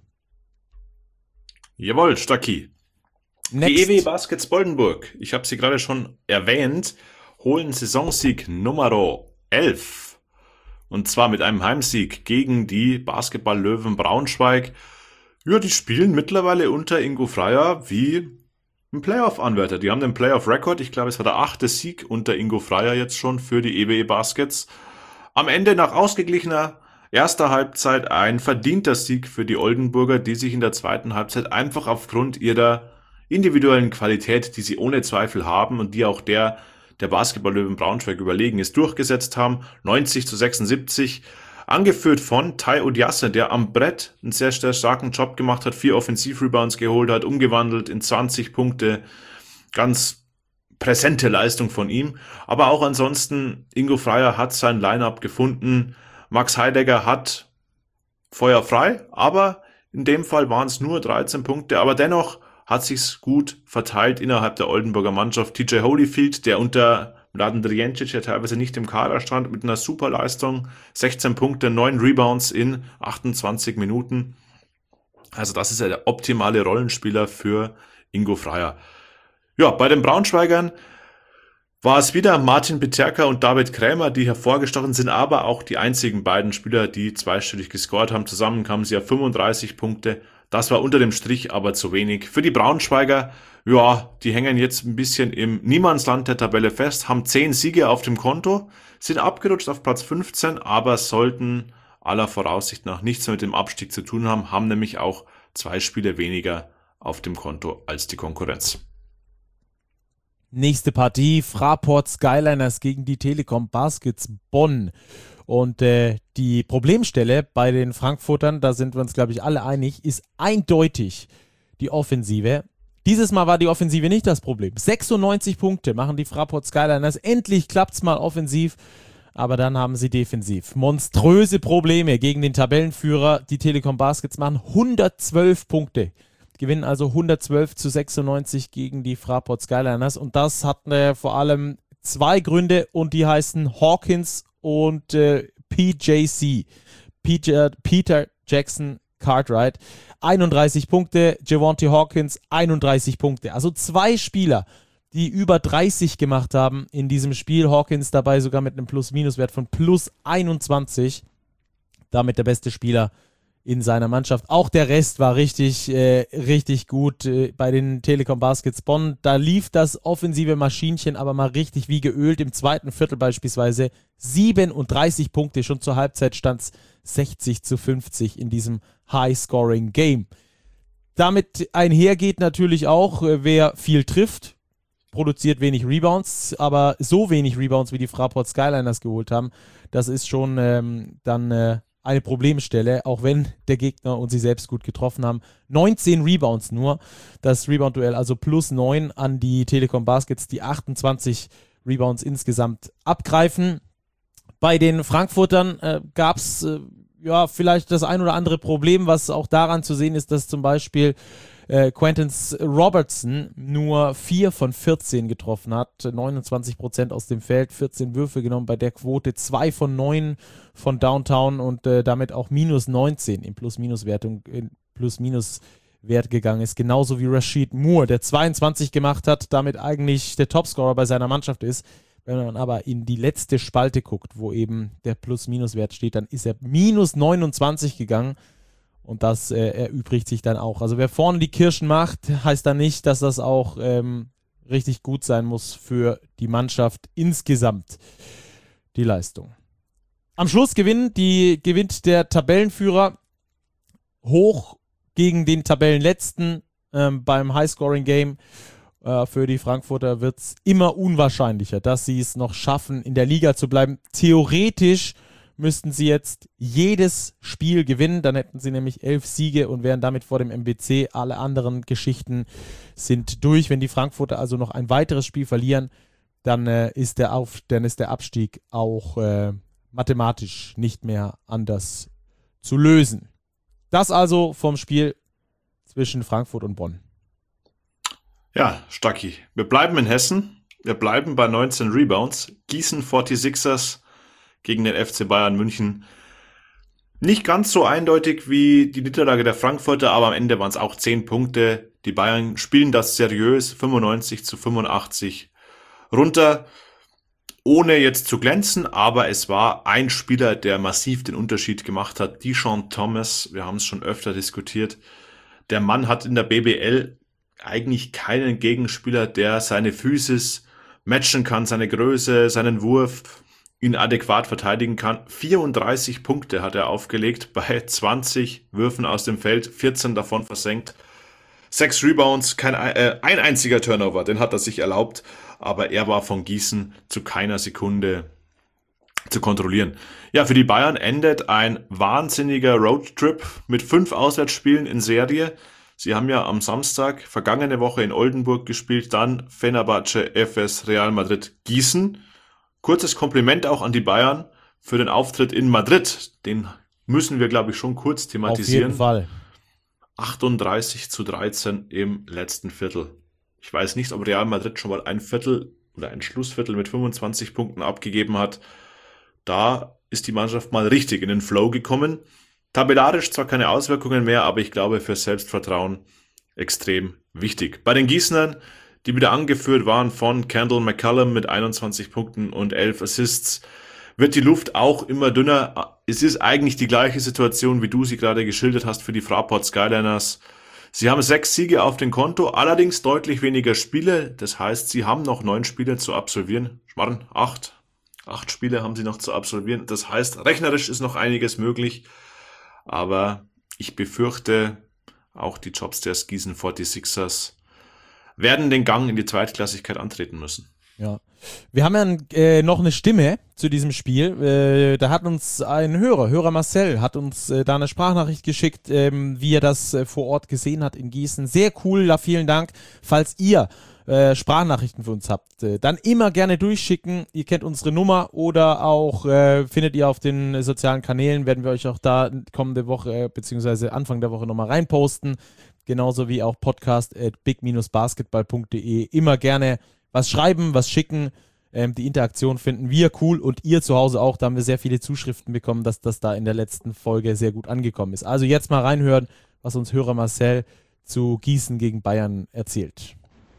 Jawohl, Stacki. Die EWE Baskets Boldenburg, ich habe sie gerade schon erwähnt, holen Saisonsieg Nummer 11. Und zwar mit einem Heimsieg gegen die Basketball-Löwen Braunschweig. Ja, die spielen mittlerweile unter Ingo Freier wie ein Playoff-Anwärter. Die haben den Playoff-Rekord. Ich glaube, es war der 8. Sieg unter Ingo Freier jetzt schon für die EWE Baskets. Am Ende nach ausgeglichener erster Halbzeit ein verdienter Sieg für die Oldenburger, die sich in der zweiten Halbzeit einfach aufgrund ihrer individuellen Qualität, die sie ohne Zweifel haben und die auch der Basketball-Löwen Braunschweig überlegen ist, durchgesetzt haben. 90-76. Angeführt von Tai Odiasse, der am Brett einen sehr, sehr starken Job gemacht hat, 4 Offensiv-Rebounds geholt hat, umgewandelt in 20 Punkte. Ganz präsente Leistung von ihm. Aber auch ansonsten, Ingo Freier hat sein Line-Up gefunden. Max Heidegger hat Feuer frei, aber in dem Fall waren es nur 13 Punkte. Aber dennoch hat sich's gut verteilt innerhalb der Oldenburger Mannschaft. TJ Holyfield, der unter Mladen Drijencic ja teilweise nicht im Kader stand, mit einer super Leistung, 16 Punkte, 9 Rebounds in 28 Minuten. Also das ist ja der optimale Rollenspieler für Ingo Freier. Ja, bei den Braunschweigern war es wieder Martin Peterka und David Krämer, die hervorgestochen sind, aber auch die einzigen beiden Spieler, die zweistellig gescored haben. Zusammen kamen sie auf 35 Punkte. Das war unter dem Strich aber zu wenig. Für die Braunschweiger, ja, die hängen jetzt ein bisschen im Niemandsland der Tabelle fest, haben 10 Siege auf dem Konto, sind abgerutscht auf Platz 15, aber sollten aller Voraussicht nach nichts mehr mit dem Abstieg zu tun haben nämlich auch 2 Spiele weniger auf dem Konto als die Konkurrenz. Nächste Partie, Fraport Skyliners gegen die Telekom Baskets Bonn. Und die Problemstelle bei den Frankfurtern, da sind wir uns, glaube ich, alle einig, ist eindeutig die Offensive. Dieses Mal war die Offensive nicht das Problem. 96 Punkte machen die Fraport Skyliners. Endlich klappt es mal offensiv, aber dann haben sie defensiv monströse Probleme gegen den Tabellenführer. Die Telekom Baskets machen 112 Punkte. Gewinnen also 112-96 gegen die Fraport Skyliners. Und das hat vor allem 2 Gründe und die heißen Hawkins und PJC. Peter Jackson Cartwright. 31 Punkte, Javonte Hawkins 31 Punkte. Also 2 Spieler, die über 30 gemacht haben in diesem Spiel. Hawkins dabei sogar mit einem Plus-Minus-Wert von plus 21. Damit der beste Spieler in seiner Mannschaft. Auch der Rest war richtig gut bei den Telekom Baskets Bonn. Da lief das offensive Maschinchen aber mal richtig wie geölt. Im zweiten Viertel beispielsweise 37 Punkte. Schon zur Halbzeit stand es 60-50 in diesem High-Scoring-Game. Damit einhergeht natürlich auch, wer viel trifft, produziert wenig Rebounds, aber so wenig Rebounds, wie die Fraport Skyliners geholt haben, das ist schon dann eine Problemstelle, auch wenn der Gegner und sie selbst gut getroffen haben. 19 Rebounds nur, das Rebound-Duell also plus 9 an die Telekom Baskets, die 28 Rebounds insgesamt abgreifen. Bei den Frankfurtern gab es vielleicht das ein oder andere Problem, was auch daran zu sehen ist, dass zum Beispiel Quentin Robertson nur 4 von 14 getroffen hat, 29% aus dem Feld, 14 Würfe genommen bei der Quote, 2 von 9 von Downtown und damit auch minus 19 in Plus-Minus-Wert gegangen ist. Genauso wie Rashid Moore, der 22 gemacht hat, damit eigentlich der Topscorer bei seiner Mannschaft ist. Wenn man aber in die letzte Spalte guckt, wo eben der Plus-Minus-Wert steht, dann ist er minus 29 gegangen. Und das erübrigt sich dann auch. Also wer vorne die Kirschen macht, heißt dann nicht, dass das auch richtig gut sein muss für die Mannschaft insgesamt, die Leistung. Am Schluss gewinnt der Tabellenführer hoch gegen den Tabellenletzten beim High-Scoring-Game. Für die Frankfurter wird es immer unwahrscheinlicher, dass sie es noch schaffen, in der Liga zu bleiben. Theoretisch müssten sie jetzt jedes Spiel gewinnen, dann hätten sie nämlich 11 Siege und wären damit vor dem MBC. Alle anderen Geschichten sind durch. Wenn die Frankfurter also noch ein weiteres Spiel verlieren, dann ist der Abstieg auch mathematisch nicht mehr anders zu lösen. Das also vom Spiel zwischen Frankfurt und Bonn. Ja, Stacki, wir bleiben in Hessen, wir bleiben bei 19 Rebounds. Gießen 46ers gegen den FC Bayern München. Nicht ganz so eindeutig wie die Niederlage der Frankfurter, aber am Ende waren es auch 10 Punkte. Die Bayern spielen das seriös, 95-85 runter, ohne jetzt zu glänzen, aber es war ein Spieler, der massiv den Unterschied gemacht hat, Deshaun Thomas. Wir haben es schon öfter diskutiert. Der Mann hat in der BBL eigentlich keinen Gegenspieler, der seine Physis matchen kann, seine Größe, seinen Wurf, ihn adäquat verteidigen kann. 34 Punkte hat er aufgelegt bei 20 Würfen aus dem Feld, 14 davon versenkt. 6 Rebounds, ein einziger Turnover, den hat er sich erlaubt, aber er war von Gießen zu keiner Sekunde zu kontrollieren. Ja, für die Bayern endet ein wahnsinniger Roadtrip mit 5 Auswärtsspielen in Serie. Sie haben ja am Samstag vergangene Woche in Oldenburg gespielt, dann Fenerbahce, FS, Real Madrid, Gießen. Kurzes Kompliment auch an die Bayern für den Auftritt in Madrid. Den müssen wir, glaube ich, schon kurz thematisieren. Auf jeden Fall. 38-13 im letzten Viertel. Ich weiß nicht, ob Real Madrid schon mal ein Viertel oder ein Schlussviertel mit 25 Punkten abgegeben hat. Da ist die Mannschaft mal richtig in den Flow gekommen. Tabellarisch zwar keine Auswirkungen mehr, aber ich glaube für Selbstvertrauen extrem wichtig. Bei den Gießenern, die wieder angeführt waren von Kendall McCallum mit 21 Punkten und 11 Assists, wird die Luft auch immer dünner. Es ist eigentlich die gleiche Situation, wie du sie gerade geschildert hast für die Fraport Skyliners. Sie haben 6 Siege auf dem Konto, allerdings deutlich weniger Spiele. Das heißt, sie haben noch 9 Spiele zu absolvieren. 8 Spiele haben sie noch zu absolvieren. Das heißt, rechnerisch ist noch einiges möglich. Aber ich befürchte, auch die Jobsters Gießen 46ers werden den Gang in die Zweitklassigkeit antreten müssen. Ja. Wir haben ja noch eine Stimme zu diesem Spiel. Da hat uns ein Hörer Marcel, hat uns da eine Sprachnachricht geschickt, wie er das vor Ort gesehen hat in Gießen. Sehr cool, da vielen Dank. Falls ihr Sprachnachrichten für uns habt, dann immer gerne durchschicken. Ihr kennt unsere Nummer oder auch findet ihr auf den sozialen Kanälen, werden wir euch auch da kommende Woche beziehungsweise Anfang der Woche nochmal reinposten. Genauso wie auch podcast@big-basketball.de. Immer gerne was schreiben, was schicken. Die Interaktion finden wir cool und ihr zu Hause auch. Da haben wir sehr viele Zuschriften bekommen, dass das da in der letzten Folge sehr gut angekommen ist. Also jetzt mal reinhören, was uns Hörer Marcel zu Gießen gegen Bayern erzählt.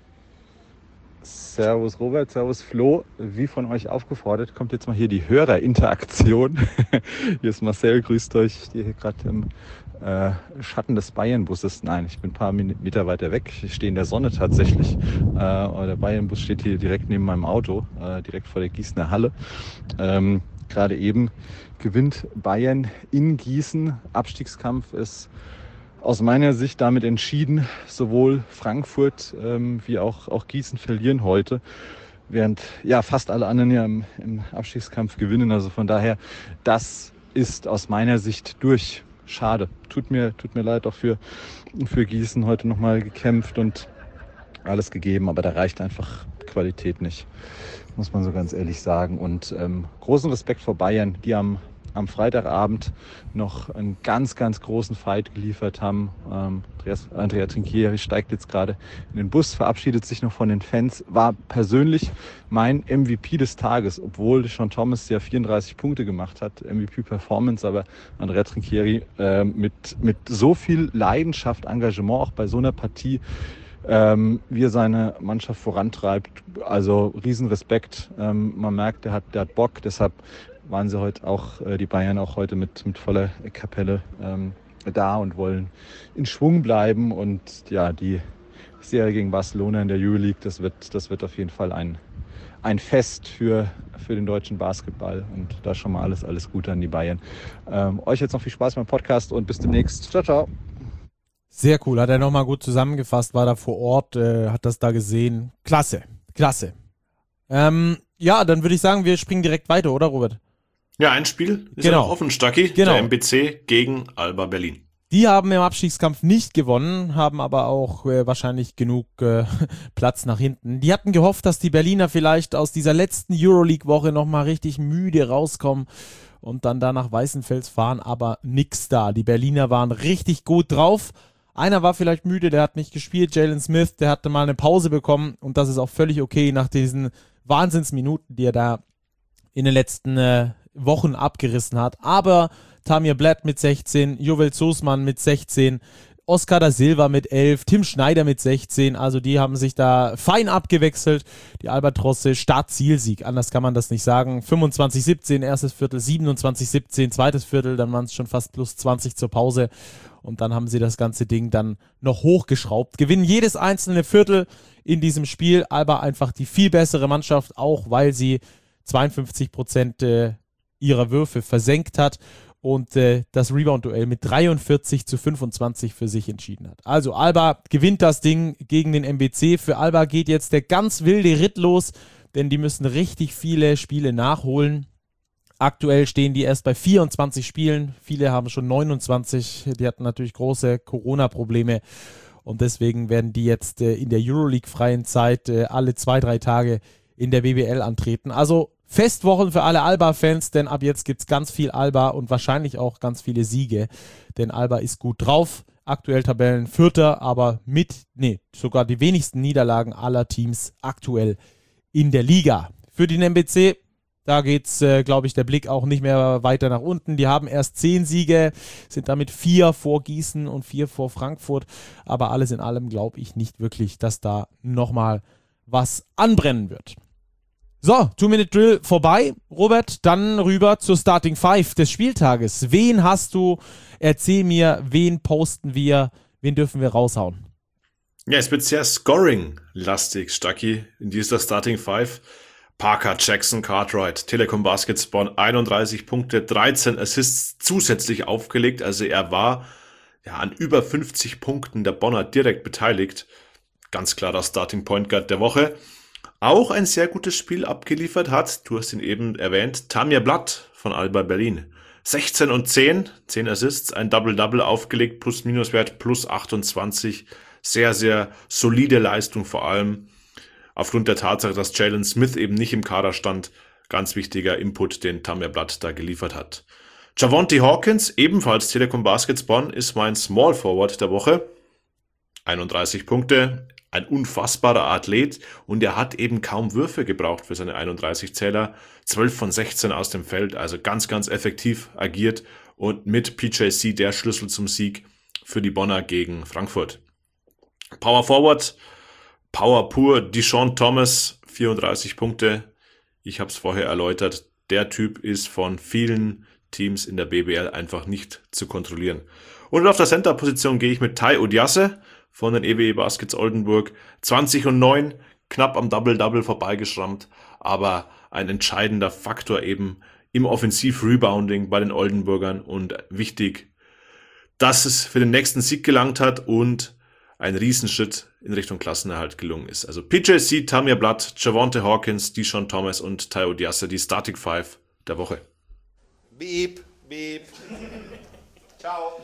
Servus Robert, servus Flo. Wie von euch aufgefordert, kommt jetzt mal hier die Hörerinteraktion. Hier ist Marcel, grüßt euch. Ich stehe hier gerade im Schatten des Bayern-Busses. Nein, ich bin ein paar Meter weiter weg. Ich stehe in der Sonne tatsächlich. Der Bayern-Bus steht hier direkt neben meinem Auto, direkt vor der Gießener Halle. Gerade eben gewinnt Bayern in Gießen. Abstiegskampf ist aus meiner Sicht damit entschieden. Sowohl Frankfurt wie auch Gießen verlieren heute, während ja fast alle anderen ja im Abstiegskampf gewinnen. Also von daher, das ist aus meiner Sicht durch. Schade. Tut mir leid, auch für Gießen heute nochmal gekämpft und alles gegeben, aber da reicht einfach Qualität nicht, muss man so ganz ehrlich sagen. Und großen Respekt vor Bayern, die am Freitagabend noch einen ganz, ganz großen Fight geliefert haben. Andrea Trinchieri steigt jetzt gerade in den Bus, verabschiedet sich noch von den Fans. War persönlich mein MVP des Tages, obwohl Sean Thomas ja 34 Punkte gemacht hat, MVP-Performance, aber Andrea Trinchieri mit so viel Leidenschaft, Engagement, auch bei so einer Partie, wie er seine Mannschaft vorantreibt. Also Riesenrespekt. Man merkt, der hat Bock, deshalb waren sie heute auch, die Bayern auch heute mit voller Kapelle da und wollen in Schwung bleiben. Und ja, die Serie gegen Barcelona in der Euroleague, das wird auf jeden Fall ein Fest für den deutschen Basketball. Und da schon mal alles Gute an die Bayern. Euch jetzt noch viel Spaß beim Podcast und bis demnächst. Ciao, ciao. Sehr cool, hat er nochmal gut zusammengefasst, war da vor Ort, hat das da gesehen. Klasse. Ja, dann würde ich sagen, wir springen direkt weiter, oder Robert? Ja, ein Spiel ist genau. Ja noch offen, Stacki, genau. Der MBC gegen Alba Berlin. Die haben im Abstiegskampf nicht gewonnen, haben aber auch wahrscheinlich genug Platz nach hinten. Die hatten gehofft, dass die Berliner vielleicht aus dieser letzten Euroleague-Woche nochmal richtig müde rauskommen und dann da nach Weißenfels fahren, aber nix da. Die Berliner waren richtig gut drauf. Einer war vielleicht müde, der hat nicht gespielt, Jalen Smith, der hatte mal eine Pause bekommen und das ist auch völlig okay nach diesen Wahnsinnsminuten, die er da in den letzten Wochen abgerissen hat. Aber Tamir Blatt mit 16, Jovel Zosman mit 16, Oscar da Silva mit 11, Tim Schneider mit 16, also die haben sich da fein abgewechselt. Die Albatrosse, Start-Zielsieg, anders kann man das nicht sagen. 25-17 erstes Viertel, 27-17 zweites Viertel, dann waren es schon fast plus 20 zur Pause und dann haben sie das ganze Ding dann noch hochgeschraubt. Gewinnen jedes einzelne Viertel in diesem Spiel, Alba einfach die viel bessere Mannschaft, auch weil sie 52% ihrer Würfe versenkt hat und das Rebound-Duell mit 43-25 für sich entschieden hat. Also Alba gewinnt das Ding gegen den MBC. Für Alba geht jetzt der ganz wilde Ritt los, denn die müssen richtig viele Spiele nachholen. Aktuell stehen die erst bei 24 Spielen. Viele haben schon 29. Die hatten natürlich große Corona-Probleme und deswegen werden die jetzt in der Euroleague-freien Zeit alle 2-3 Tage in der BBL antreten. Also Festwochen für alle Alba-Fans, denn ab jetzt gibt es ganz viel Alba und wahrscheinlich auch ganz viele Siege, denn Alba ist gut drauf. Aktuell Tabellenvierter, aber sogar die wenigsten Niederlagen aller Teams aktuell in der Liga. Für den MBC, Da geht's, glaube ich, der Blick auch nicht mehr weiter nach unten. Die haben erst 10 Siege, sind damit 4 vor Gießen und 4 vor Frankfurt. Aber alles in allem glaube ich nicht wirklich, dass da nochmal was anbrennen wird. So, 2-Minute-Drill vorbei. Robert, dann rüber zur Starting Five des Spieltages. Wen hast du? Erzähl mir, wen posten wir? Wen dürfen wir raushauen? Ja, es wird sehr Scoring-lastig, Stucky, in dieser Starting Five. Parker, Jackson, Cartwright, Telekom Basketball, 31 Punkte, 13 Assists zusätzlich aufgelegt. Also er war an über 50 Punkten der Bonner direkt beteiligt. Ganz klar das Starting Point Guard der Woche. Auch ein sehr gutes Spiel abgeliefert hat, du hast ihn eben erwähnt, Tamir Blatt von Alba Berlin. 16 und 10 Assists, ein Double-Double aufgelegt, Plus-Minus-Wert plus 28. Sehr, sehr solide Leistung, vor allem aufgrund der Tatsache, dass Jalen Smith eben nicht im Kader stand. Ganz wichtiger Input, den Tamir Blatt da geliefert hat. Javonte Hawkins, ebenfalls Telekom Basketball, ist mein Small Forward der Woche. 31 Punkte, ein unfassbarer Athlet und er hat eben kaum Würfe gebraucht für seine 31 Zähler. 12 von 16 aus dem Feld, also ganz, ganz effektiv agiert und mit PJC der Schlüssel zum Sieg für die Bonner gegen Frankfurt. Power Forward, Power pur, Deshaun Thomas, 34 Punkte. Ich habe es vorher erläutert, der Typ ist von vielen Teams in der BBL einfach nicht zu kontrollieren. Und auf der Center-Position gehe ich mit Tai Odiasse von den EWE Baskets Oldenburg. 20 und 9, knapp am Double-Double vorbeigeschrammt, aber ein entscheidender Faktor eben im Offensiv-Rebounding bei den Oldenburgern und wichtig, dass es für den nächsten Sieg gelangt hat und ein Riesenschritt in Richtung Klassenerhalt gelungen ist. Also PJC, Tamir Blatt, Javonte Hawkins, Deshaun Thomas und Tai Odiasse, die Starting Five der Woche. Beep, beep. Ciao.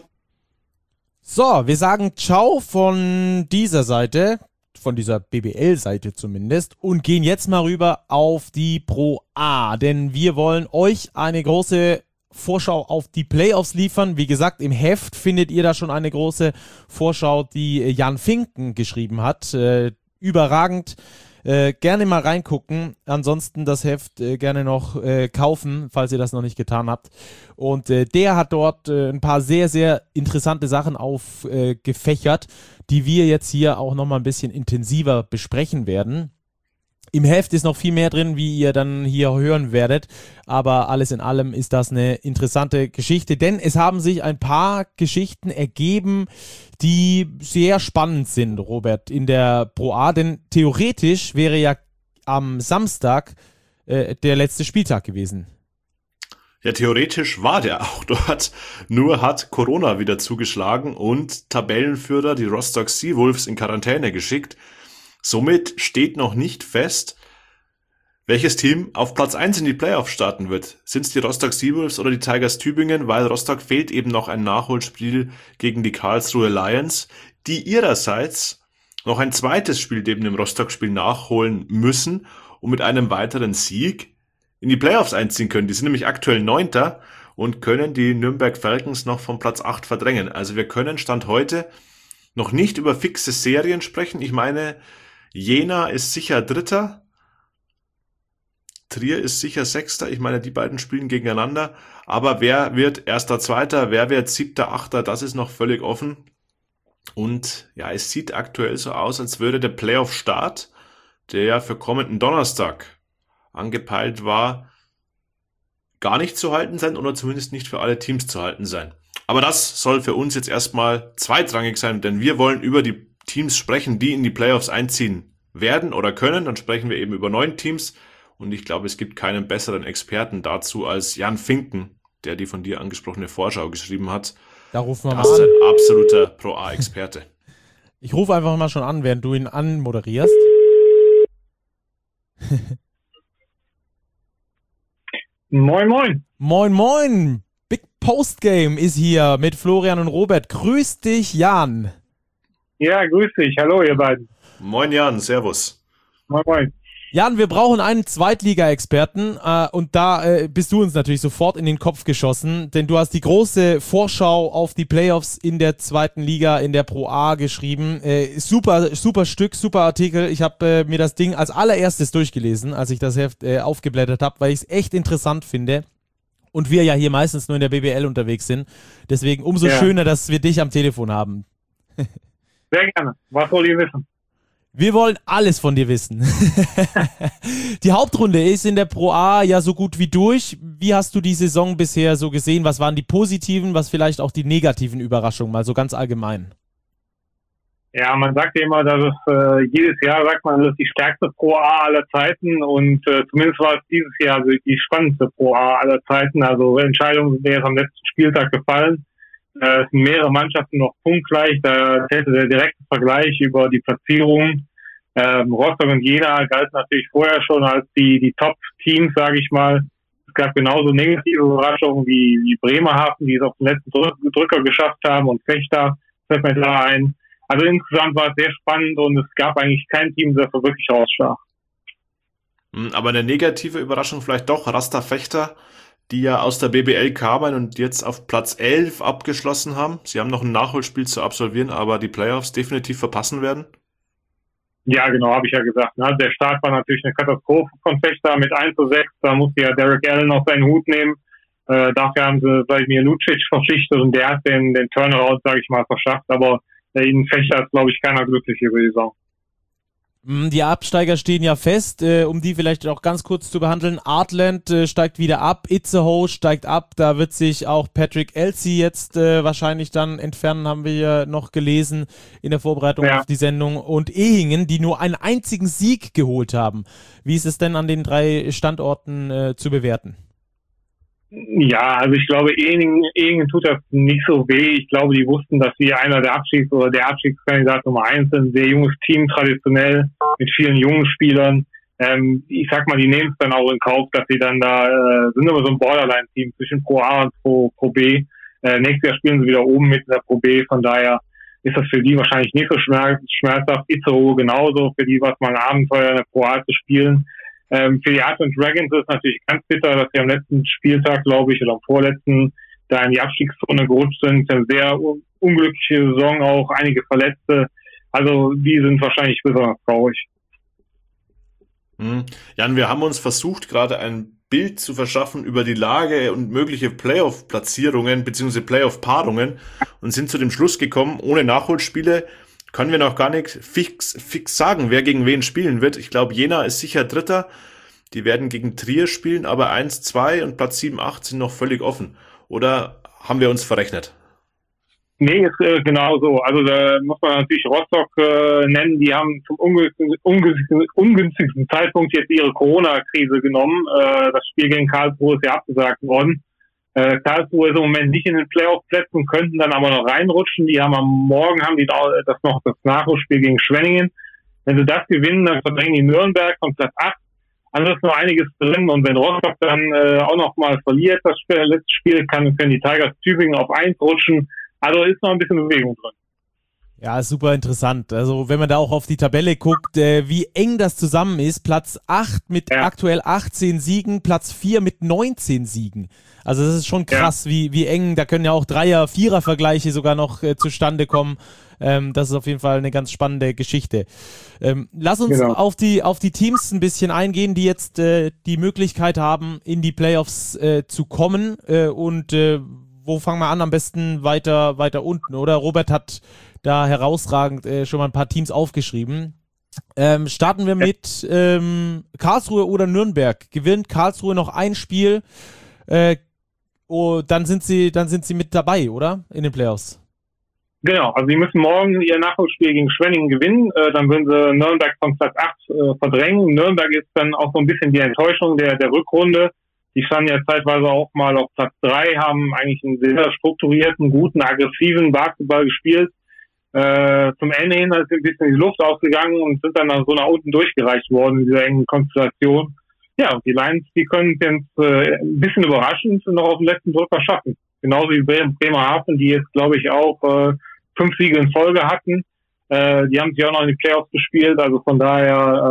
So, wir sagen Ciao von dieser Seite, von dieser BBL-Seite zumindest, und gehen jetzt mal rüber auf die Pro A, denn wir wollen euch eine große Vorschau auf die Playoffs liefern. Wie gesagt, im Heft findet ihr da schon eine große Vorschau, die Jan Finken geschrieben hat. Überragend. Gerne mal reingucken. Ansonsten das Heft gerne noch kaufen, falls ihr das noch nicht getan habt. Und der hat dort ein paar sehr, sehr interessante Sachen aufgefächert, die wir jetzt hier auch nochmal ein bisschen intensiver besprechen werden. Im Heft ist noch viel mehr drin, wie ihr dann hier hören werdet, aber alles in allem ist das eine interessante Geschichte, denn es haben sich ein paar Geschichten ergeben, die sehr spannend sind, Robert, in der Pro A, denn theoretisch wäre ja am Samstag der letzte Spieltag gewesen. Ja, theoretisch war der auch dort, nur hat Corona wieder zugeschlagen und Tabellenführer, die Rostock Seawolves, in Quarantäne geschickt. Somit steht noch nicht fest, welches Team auf Platz 1 in die Playoffs starten wird. Sind es die Rostock Seawolves oder die Tigers Tübingen, weil Rostock fehlt eben noch ein Nachholspiel gegen die Karlsruhe Lions, die ihrerseits noch ein zweites Spiel neben dem Rostock-Spiel nachholen müssen und mit einem weiteren Sieg in die Playoffs einziehen können. Die sind nämlich aktuell 9. und können die Nürnberg Falcons noch von Platz 8 verdrängen. Also wir können Stand heute noch nicht über fixe Serien sprechen. Ich meine, Jena ist sicher 3. Trier ist sicher 6. Ich meine, die beiden spielen gegeneinander. Aber wer wird 1., 2., wer wird 7., 8., das ist noch völlig offen. Und ja, es sieht aktuell so aus, als würde der Playoff-Start, der ja für kommenden Donnerstag angepeilt war, gar nicht zu halten sein oder zumindest nicht für alle Teams zu halten sein. Aber das soll für uns jetzt erstmal zweitrangig sein, denn wir wollen über die Teams sprechen, die in die Playoffs einziehen werden oder können. Dann sprechen wir eben über 9 Teams und ich glaube, es gibt keinen besseren Experten dazu als Jan Finken, der die von dir angesprochene Vorschau geschrieben hat. Da rufen wir mal an. Das ist ein absoluter Pro-A-Experte. Ich rufe einfach mal schon an, während du ihn anmoderierst. Moin, moin. Moin, moin. Big Postgame ist hier mit Florian und Robert. Grüß dich, Jan. Ja, grüß dich. Hallo, ihr beiden. Moin Jan, servus. Moin, moin. Jan, wir brauchen einen Zweitliga-Experten und da bist du uns natürlich sofort in den Kopf geschossen, denn du hast die große Vorschau auf die Playoffs in der zweiten Liga, in der Pro A geschrieben. Super Stück, super Artikel. Ich habe mir das Ding als allererstes durchgelesen, als ich das Heft aufgeblättert habe, weil ich es echt interessant finde und wir ja hier meistens nur in der BBL unterwegs sind. Deswegen umso schöner, dass wir dich am Telefon haben. Sehr gerne. Was wollt ihr wissen? Wir wollen alles von dir wissen. Die Hauptrunde ist in der Pro A ja so gut wie durch. Wie hast du die Saison bisher so gesehen? Was waren die positiven, was vielleicht auch die negativen Überraschungen, mal so ganz allgemein? Ja, man sagt ja immer, dass es jedes Jahr, sagt man, das ist die stärkste Pro A aller Zeiten und zumindest war es dieses Jahr die spannendste Pro A aller Zeiten. Also Entscheidungen sind erst am letzten Spieltag gefallen. Es sind mehrere Mannschaften noch punktgleich, da zählte der direkte Vergleich über die Platzierung. Rostock und Jena galten natürlich vorher schon als die Top-Teams, sage ich mal. Es gab genauso negative Überraschungen wie Bremerhaven, die es auf den letzten Drücker geschafft haben, und Fechter fällt mir da ein. Also insgesamt war es sehr spannend und es gab eigentlich kein Team, das so wirklich rausstach. Aber eine negative Überraschung vielleicht doch, Rasta Fechter, die ja aus der BBL kamen und jetzt auf Platz 11 abgeschlossen haben. Sie haben noch ein Nachholspiel zu absolvieren, aber die Playoffs definitiv verpassen werden. Ja, genau, habe ich ja gesagt. Ne? Der Start war natürlich eine Katastrophe von Fechter mit 1:6. Da musste ja Derek Allen auf seinen Hut nehmen. Dafür haben sie Vladimir Lucic verpflichtet und der hat den Turnaround, sage ich mal, verschafft. Aber in Fechter ist, glaube ich, keiner glücklich über die Saison. Die Absteiger stehen ja fest, um die vielleicht auch ganz kurz zu behandeln. Artland steigt wieder ab, Itzehoe steigt ab, da wird sich auch Patrick Elsey jetzt wahrscheinlich dann entfernen, haben wir ja noch gelesen in der Vorbereitung auf die Sendung. Und Ehingen, die nur einen einzigen Sieg geholt haben. Wie ist es denn an den 3 Standorten zu bewerten? Ja, also ich glaube, Ehingen tut das nicht so weh. Ich glaube, die wussten, dass sie einer der Abstiegskandidat Nummer 1 sind. Sehr junges Team, traditionell, mit vielen jungen Spielern. Ich sag mal, die nehmen es dann auch in Kauf, dass sie dann da, sind aber so ein Borderline-Team zwischen Pro A und Pro B. Nächstes Jahr spielen sie wieder oben mit in der Pro B, von daher ist das für die wahrscheinlich nicht so schmerzhaft. Itzehoe genauso, für die war es mal ein Abenteuer, in der Pro A zu spielen. Für die Artland Dragons ist es natürlich ganz bitter, dass sie am letzten Spieltag, glaube ich, oder am vorletzten, da in die Abstiegszone gerutscht sind. Eine sehr unglückliche Saison, auch einige Verletzte. Also die sind wahrscheinlich besonders traurig. Jan, wir haben uns versucht, gerade ein Bild zu verschaffen über die Lage und mögliche Playoff-Platzierungen bzw. Playoff-Paarungen und sind zu dem Schluss gekommen, ohne Nachholspiele können wir noch gar nicht fix sagen, wer gegen wen spielen wird. Ich glaube, Jena ist sicher Dritter. Die werden gegen Trier spielen, aber 1, 2 und Platz 7, 8 sind noch völlig offen. Oder haben wir uns verrechnet? Nee, ist genau so. Also da muss man natürlich Rostock nennen. Die haben zum ungünstigsten Zeitpunkt jetzt ihre Corona-Krise genommen. Das Spiel gegen Karlsruhe ist ja abgesagt worden. Karlsruhe ist im Moment nicht in den Playoff-Plätzen, könnten dann aber noch reinrutschen. Die haben morgen das Nachholspiel gegen Schwenningen. Wenn sie das gewinnen, dann verdrängen die Nürnberg von Platz 8. Also ist noch einiges drin. Und wenn Rostock dann auch noch mal verliert, das letzte Spiel, können die Tigers Tübingen auf 1 rutschen. Also ist noch ein bisschen Bewegung drin. Ja, super interessant. Also wenn man da auch auf die Tabelle guckt, wie eng das zusammen ist. Platz 8 mit aktuell 18 Siegen, Platz 4 mit 19 Siegen. Also das ist schon krass, wie eng. Da können ja auch Dreier-, Vierer-Vergleiche sogar noch zustande kommen. Das ist auf jeden Fall eine ganz spannende Geschichte. Lass uns auf die Teams ein bisschen eingehen, die jetzt die Möglichkeit haben, in die Playoffs zu kommen. Wo fangen wir an? Am besten weiter unten, oder? Robert hat da herausragend schon mal ein paar Teams aufgeschrieben. Starten wir mit Karlsruhe oder Nürnberg. Gewinnt Karlsruhe noch ein Spiel, dann sind sie mit dabei, oder? In den Playoffs. Genau, also sie müssen morgen ihr Nachholspiel gegen Schwenningen gewinnen, dann würden sie Nürnberg von Platz 8 verdrängen. Nürnberg ist dann auch so ein bisschen die Enttäuschung der Rückrunde. Die standen ja zeitweise auch mal auf Platz 3, haben eigentlich einen sehr strukturierten, guten, aggressiven Basketball gespielt. Zum Ende hin ist ein bisschen die Luft ausgegangen und sind dann so nach unten durchgereicht worden in dieser engen Konstellation. Ja, und die Lions, die können es jetzt ein bisschen überraschend noch auf den letzten Drücker schaffen. Genauso wie Bremerhaven, die jetzt, glaube ich, auch 5 Siege in Folge hatten. Die haben sich auch noch in die Playoffs gespielt, also von daher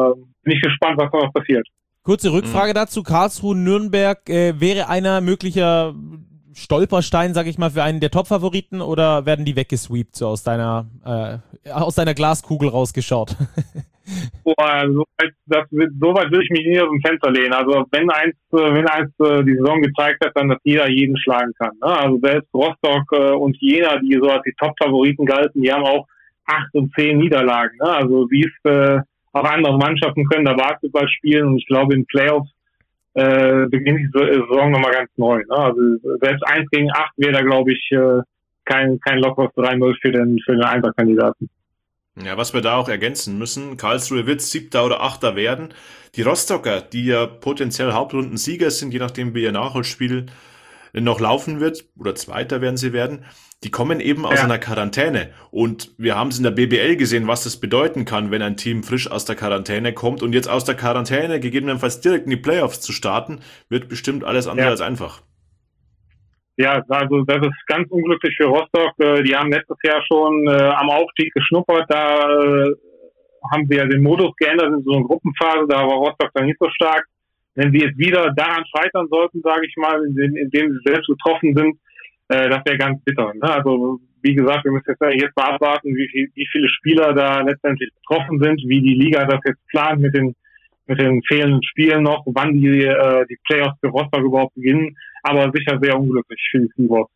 bin ich gespannt, was da noch passiert. Kurze Rückfrage dazu. Karlsruhe, Nürnberg, wäre einer möglicher Stolperstein, sag ich mal, für einen der Top-Favoriten oder werden die weggesweept, so aus deiner Glaskugel rausgeschaut? Boah, so weit will ich mich nicht aus dem Fenster lehnen. Also wenn eins die Saison gezeigt hat, dann, dass jeder jeden schlagen kann. Ne? Also selbst Rostock und Jena, die so als die Top-Favoriten galten, die haben auch 8 und 10 Niederlagen. Ne? Also wie es auch andere Mannschaften können da Basketball spielen und ich glaube in Playoffs beginnt die Saison nochmal ganz neu. Ne? Also selbst 1 gegen 8 wäre da, glaube ich, kein lockeres 3-0 für den Eintracht-Kandidaten. Ja, was wir da auch ergänzen müssen, Karlsruhe wird 7. oder 8. werden. Die Rostocker, die ja potenziell Hauptrundensieger sind, je nachdem wie ihr Nachholspiel noch laufen wird, oder 2. werden sie werden, die kommen eben aus einer Quarantäne. Und wir haben es in der BBL gesehen, was das bedeuten kann, wenn ein Team frisch aus der Quarantäne kommt. Und jetzt aus der Quarantäne gegebenenfalls direkt in die Playoffs zu starten, wird bestimmt alles andere als einfach. Ja, also das ist ganz unglücklich für Rostock. Die haben letztes Jahr schon am Aufstieg geschnuppert. Da haben sie ja den Modus geändert in so einer Gruppenphase. Da war Rostock dann nicht so stark. Wenn sie jetzt wieder daran scheitern sollten, sage ich mal, indem sie selbst betroffen sind, das wäre ganz bitter. Ne? Also wie gesagt, wir müssen jetzt mal abwarten, wie viele Spieler da letztendlich betroffen sind, wie die Liga das jetzt plant mit den fehlenden Spielen noch, wann die Playoffs für Rostock überhaupt beginnen. Aber sicher sehr unglücklich für die Seahawks.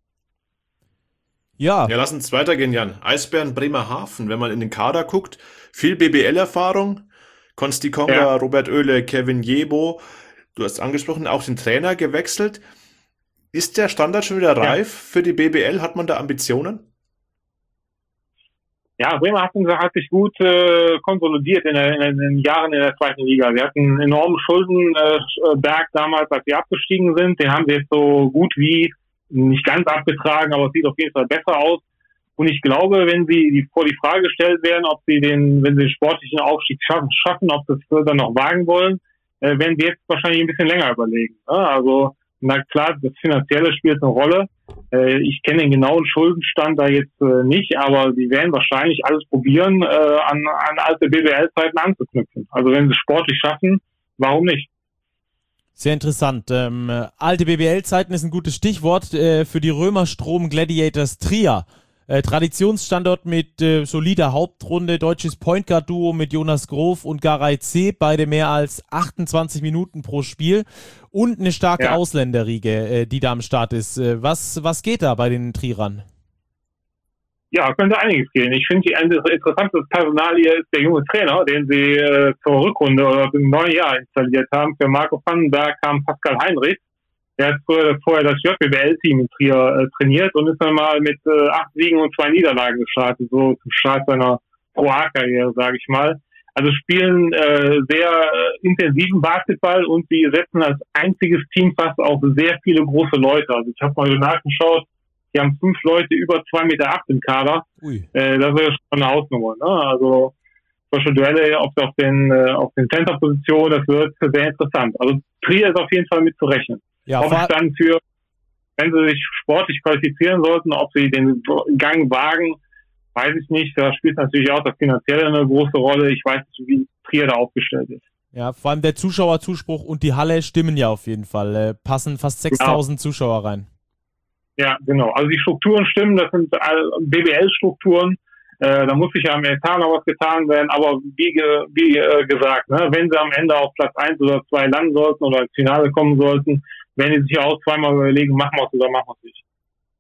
Ja, lass uns weitergehen, Jan. Eisbären Bremerhaven, wenn man in den Kader guckt, viel BBL-Erfahrung, Konsti Konga, Robert Oehle, Kevin Jebo, du hast angesprochen, auch den Trainer gewechselt. Ist der Standard schon wieder reif für die BBL? Hat man da Ambitionen? Ja, Bremerhaven hat sich gut konsolidiert in den Jahren in der 2. Liga. Sie hatten einen enormen Schuldenberg damals, als sie abgestiegen sind. Den haben sie jetzt so gut wie nicht ganz abgetragen, aber es sieht auf jeden Fall besser aus. Und ich glaube, wenn sie vor die Frage gestellt werden, ob sie wenn sie den sportlichen Aufstieg schaffen, ob sie es dann noch wagen wollen, werden sie jetzt wahrscheinlich ein bisschen länger überlegen. Also, na klar, das Finanzielle spielt eine Rolle. Ich kenne den genauen Schuldenstand da jetzt nicht, aber sie werden wahrscheinlich alles probieren, an alte BBL-Zeiten anzuknüpfen. Also wenn sie es sportlich schaffen, warum nicht? Sehr interessant. Alte BBL-Zeiten ist ein gutes Stichwort für die Römerstrom Gladiators Trier. Traditionsstandort mit solider Hauptrunde, deutsches Point Guard Duo mit Jonas Grof und Garay C, beide mehr als 28 Minuten pro Spiel und eine starke Ausländerriege, die da am Start ist. Was geht da bei den Trierern? Ja, könnte einiges gehen. Ich finde, die interessante Personal hier ist der junge Trainer, den sie zur Rückrunde oder im neuen Jahr installiert haben. Für Marco Vandenberg kam Pascal Heinrich. Der hat vorher das JBL-Team in Trier trainiert und ist dann mal mit 8 Siegen und 2 Niederlagen gestartet, so zum Start seiner Pro-A-Karriere, sage ich mal. Also spielen sehr intensiven Basketball und sie setzen als einziges Team fast auf sehr viele große Leute. Also ich habe mal nachgeschaut, die haben 5 Leute über 2,8 Meter im Kader. Das ist ja schon eine Hausnummer. Ne? Also solche Duelle auf den Center-Positionen, das wird sehr interessant. Also Trier ist auf jeden Fall mit zu rechnen. Ja, ob es dann wenn sie sich sportlich qualifizieren sollten, ob sie den Gang wagen, weiß ich nicht. Da spielt natürlich auch das Finanzielle eine große Rolle. Ich weiß nicht, wie Trier da aufgestellt ist. Ja, vor allem der Zuschauerzuspruch und die Halle stimmen ja auf jeden Fall. Passen fast 6.000 Zuschauer rein. Ja, genau. Also die Strukturen stimmen, das sind BBL-Strukturen. Da muss sich ja am Etat noch was getan werden, aber wie gesagt, ne, wenn sie am Ende auf Platz 1 oder 2 landen sollten oder ins Finale kommen sollten, wenn die sich auch zweimal überlegen, machen wir es oder machen wir es nicht.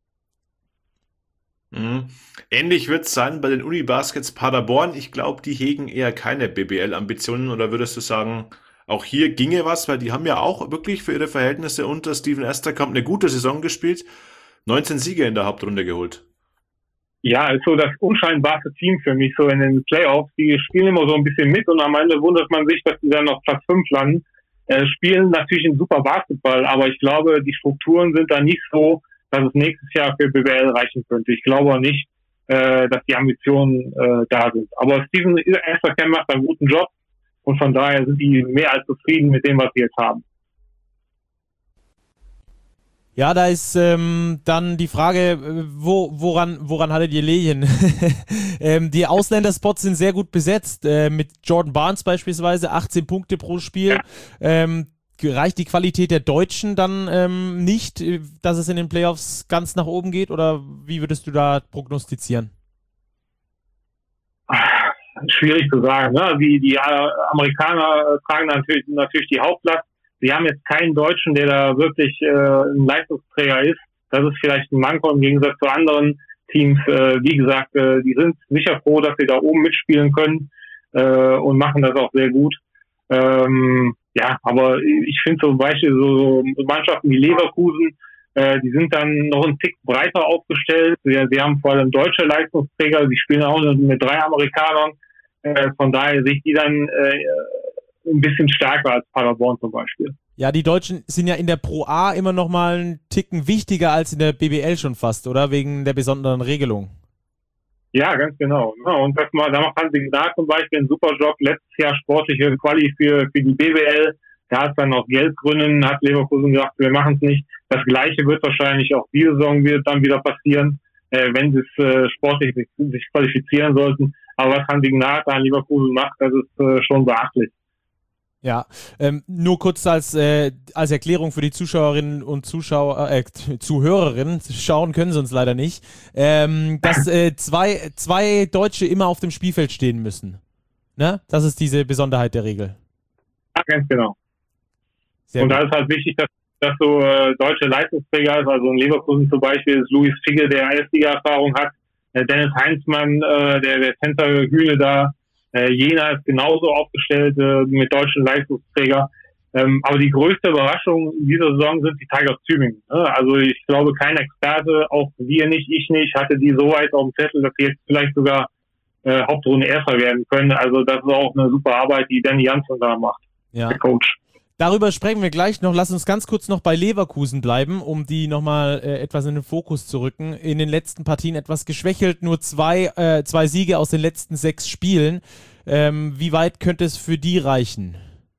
Mhm. Ähnlich wird es sein bei den Unibaskets Paderborn. Ich glaube, die hegen eher keine BBL-Ambitionen, oder würdest du sagen, auch hier ginge was, weil die haben ja auch wirklich für ihre Verhältnisse unter Steven Esterkamp eine gute Saison gespielt, 19 Siege in der Hauptrunde geholt. Ja, ist so das unscheinbarste Team für mich, so in den Playoffs. Die spielen immer so ein bisschen mit und am Ende wundert man sich, dass die dann auf Platz 5 landen. Spielen natürlich einen super Basketball, aber ich glaube, die Strukturen sind da nicht so, dass es nächstes Jahr für BBL reichen könnte. Ich glaube auch nicht, dass die Ambitionen da sind. Aber Steven Esterkamp macht einen guten Job und von daher sind die mehr als zufrieden mit dem, was sie jetzt haben. Ja, da ist dann die Frage, woran hattet ihr Lehen? Die Ausländerspots sind sehr gut besetzt, mit Jordan Barnes beispielsweise, 18 Punkte pro Spiel. Ja. Reicht die Qualität der Deutschen dann nicht, dass es in den Playoffs ganz nach oben geht, oder wie würdest du da prognostizieren? Schwierig zu sagen. Ne? Die Amerikaner tragen natürlich die Hauptlast. Sie haben jetzt keinen Deutschen, der da wirklich ein Leistungsträger ist. Das ist vielleicht ein Manko im Gegensatz zu anderen Teams. Wie gesagt, die sind sicher froh, dass sie da oben mitspielen können und machen das auch sehr gut. Ja, aber ich finde zum Beispiel so Mannschaften wie Leverkusen, die sind dann noch einen Tick breiter aufgestellt. Sie haben vor allem deutsche Leistungsträger, die spielen auch mit 3 Amerikanern. Von daher sehe ich die dann ein bisschen stärker als Paderborn zum Beispiel. Ja, die Deutschen sind ja in der Pro A immer noch mal einen Ticken wichtiger als in der BBL schon fast, oder? Wegen der besonderen Regelung. Ja, ganz genau. Ja, und da macht Hansi Gnad zum Beispiel einen super Job. Letztes Jahr sportliche Quali für die BBL. Da hat dann aus Geldgründen, hat Leverkusen gesagt, wir machen es nicht. Das Gleiche wird wahrscheinlich auch diese Saison dann wieder passieren, wenn sie es sportlich sich qualifizieren sollten. Aber was Hansi Gnad an Leverkusen macht, das ist schon beachtlich. Ja, nur kurz als Erklärung für die Zuschauerinnen und Zuhörerinnen, schauen können sie uns leider nicht, dass zwei Deutsche immer auf dem Spielfeld stehen müssen. Ne? Das ist diese Besonderheit der Regel. Ja, ganz genau. Und da ist halt wichtig, dass so deutsche Leistungsträger ist, also in Leverkusen zum Beispiel ist Luis Figge, der Erstliga-Erfahrung hat, Dennis Heinzmann, der Center Hühne da, Jena ist genauso aufgestellt mit deutschen Leistungsträgern. Aber die größte Überraschung dieser Saison sind die Tigers Tübingen. Also ich glaube, kein Experte, auch wir nicht, ich nicht, hatte die so weit auf dem Zettel, dass sie jetzt vielleicht sogar Hauptrunde Erster werden können. Also das ist auch eine super Arbeit, die Danny Janssen da macht, der Coach. Darüber sprechen wir gleich noch. Lass uns ganz kurz noch bei Leverkusen bleiben, um die nochmal etwas in den Fokus zu rücken. In den letzten Partien etwas geschwächelt, nur zwei Siege aus den letzten 6 Spielen. Wie weit könnte es für die reichen?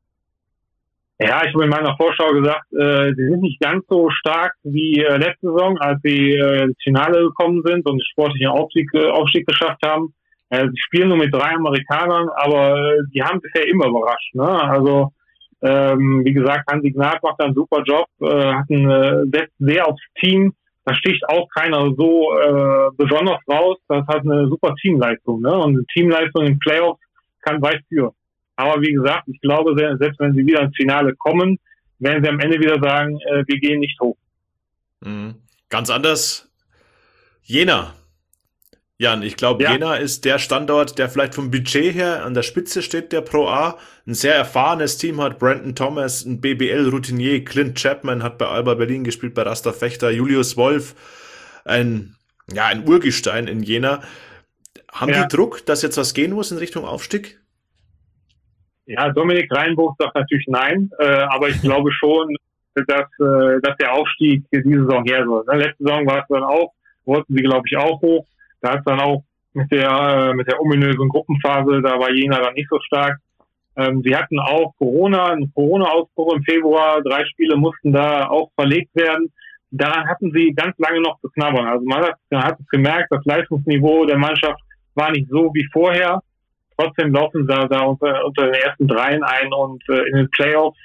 Ja, ich habe in meiner Vorschau gesagt, sie sind nicht ganz so stark wie letzte Saison, als sie ins Finale gekommen sind und den sportlichen Aufstieg geschafft haben. Sie spielen nur mit 3 Amerikanern, aber die haben bisher immer überrascht. Ne? Also wie gesagt, Hansi Gnad macht einen super Job, setzt sehr aufs Team. Da sticht auch keiner so besonders raus. Das hat eine super Teamleistung. Ne? Und eine Teamleistung in Playoffs kann weit führen. Aber wie gesagt, ich glaube, selbst wenn sie wieder ins Finale kommen, werden sie am Ende wieder sagen, wir gehen nicht hoch. Ganz anders. Jena. Jan, ich glaube, Jena ist der Standort, der vielleicht vom Budget her an der Spitze steht, der Pro A. Ein sehr erfahrenes Team hat Brandon Thomas, ein BBL-Routinier, Clint Chapman hat bei Alba Berlin gespielt, bei Rasta Fechter, Julius Wolf, ein Urgestein in Jena. Haben die Druck, dass jetzt was gehen muss in Richtung Aufstieg? Ja, Dominik Reinbuch sagt natürlich nein, aber ich glaube schon, dass der Aufstieg diese Saison her soll. Letzte Saison war es dann auch, wollten sie, glaube ich, auch hoch. Da ist dann auch mit der ominösen Gruppenphase, da war Jena dann nicht so stark. Sie hatten auch einen Corona-Ausbruch im Februar. 3 Spiele mussten da auch verlegt werden. Daran hatten sie ganz lange noch zu knabbern. Also man hat es gemerkt, das Leistungsniveau der Mannschaft war nicht so wie vorher. Trotzdem laufen sie da unter den ersten 3 ein und in den Playoffs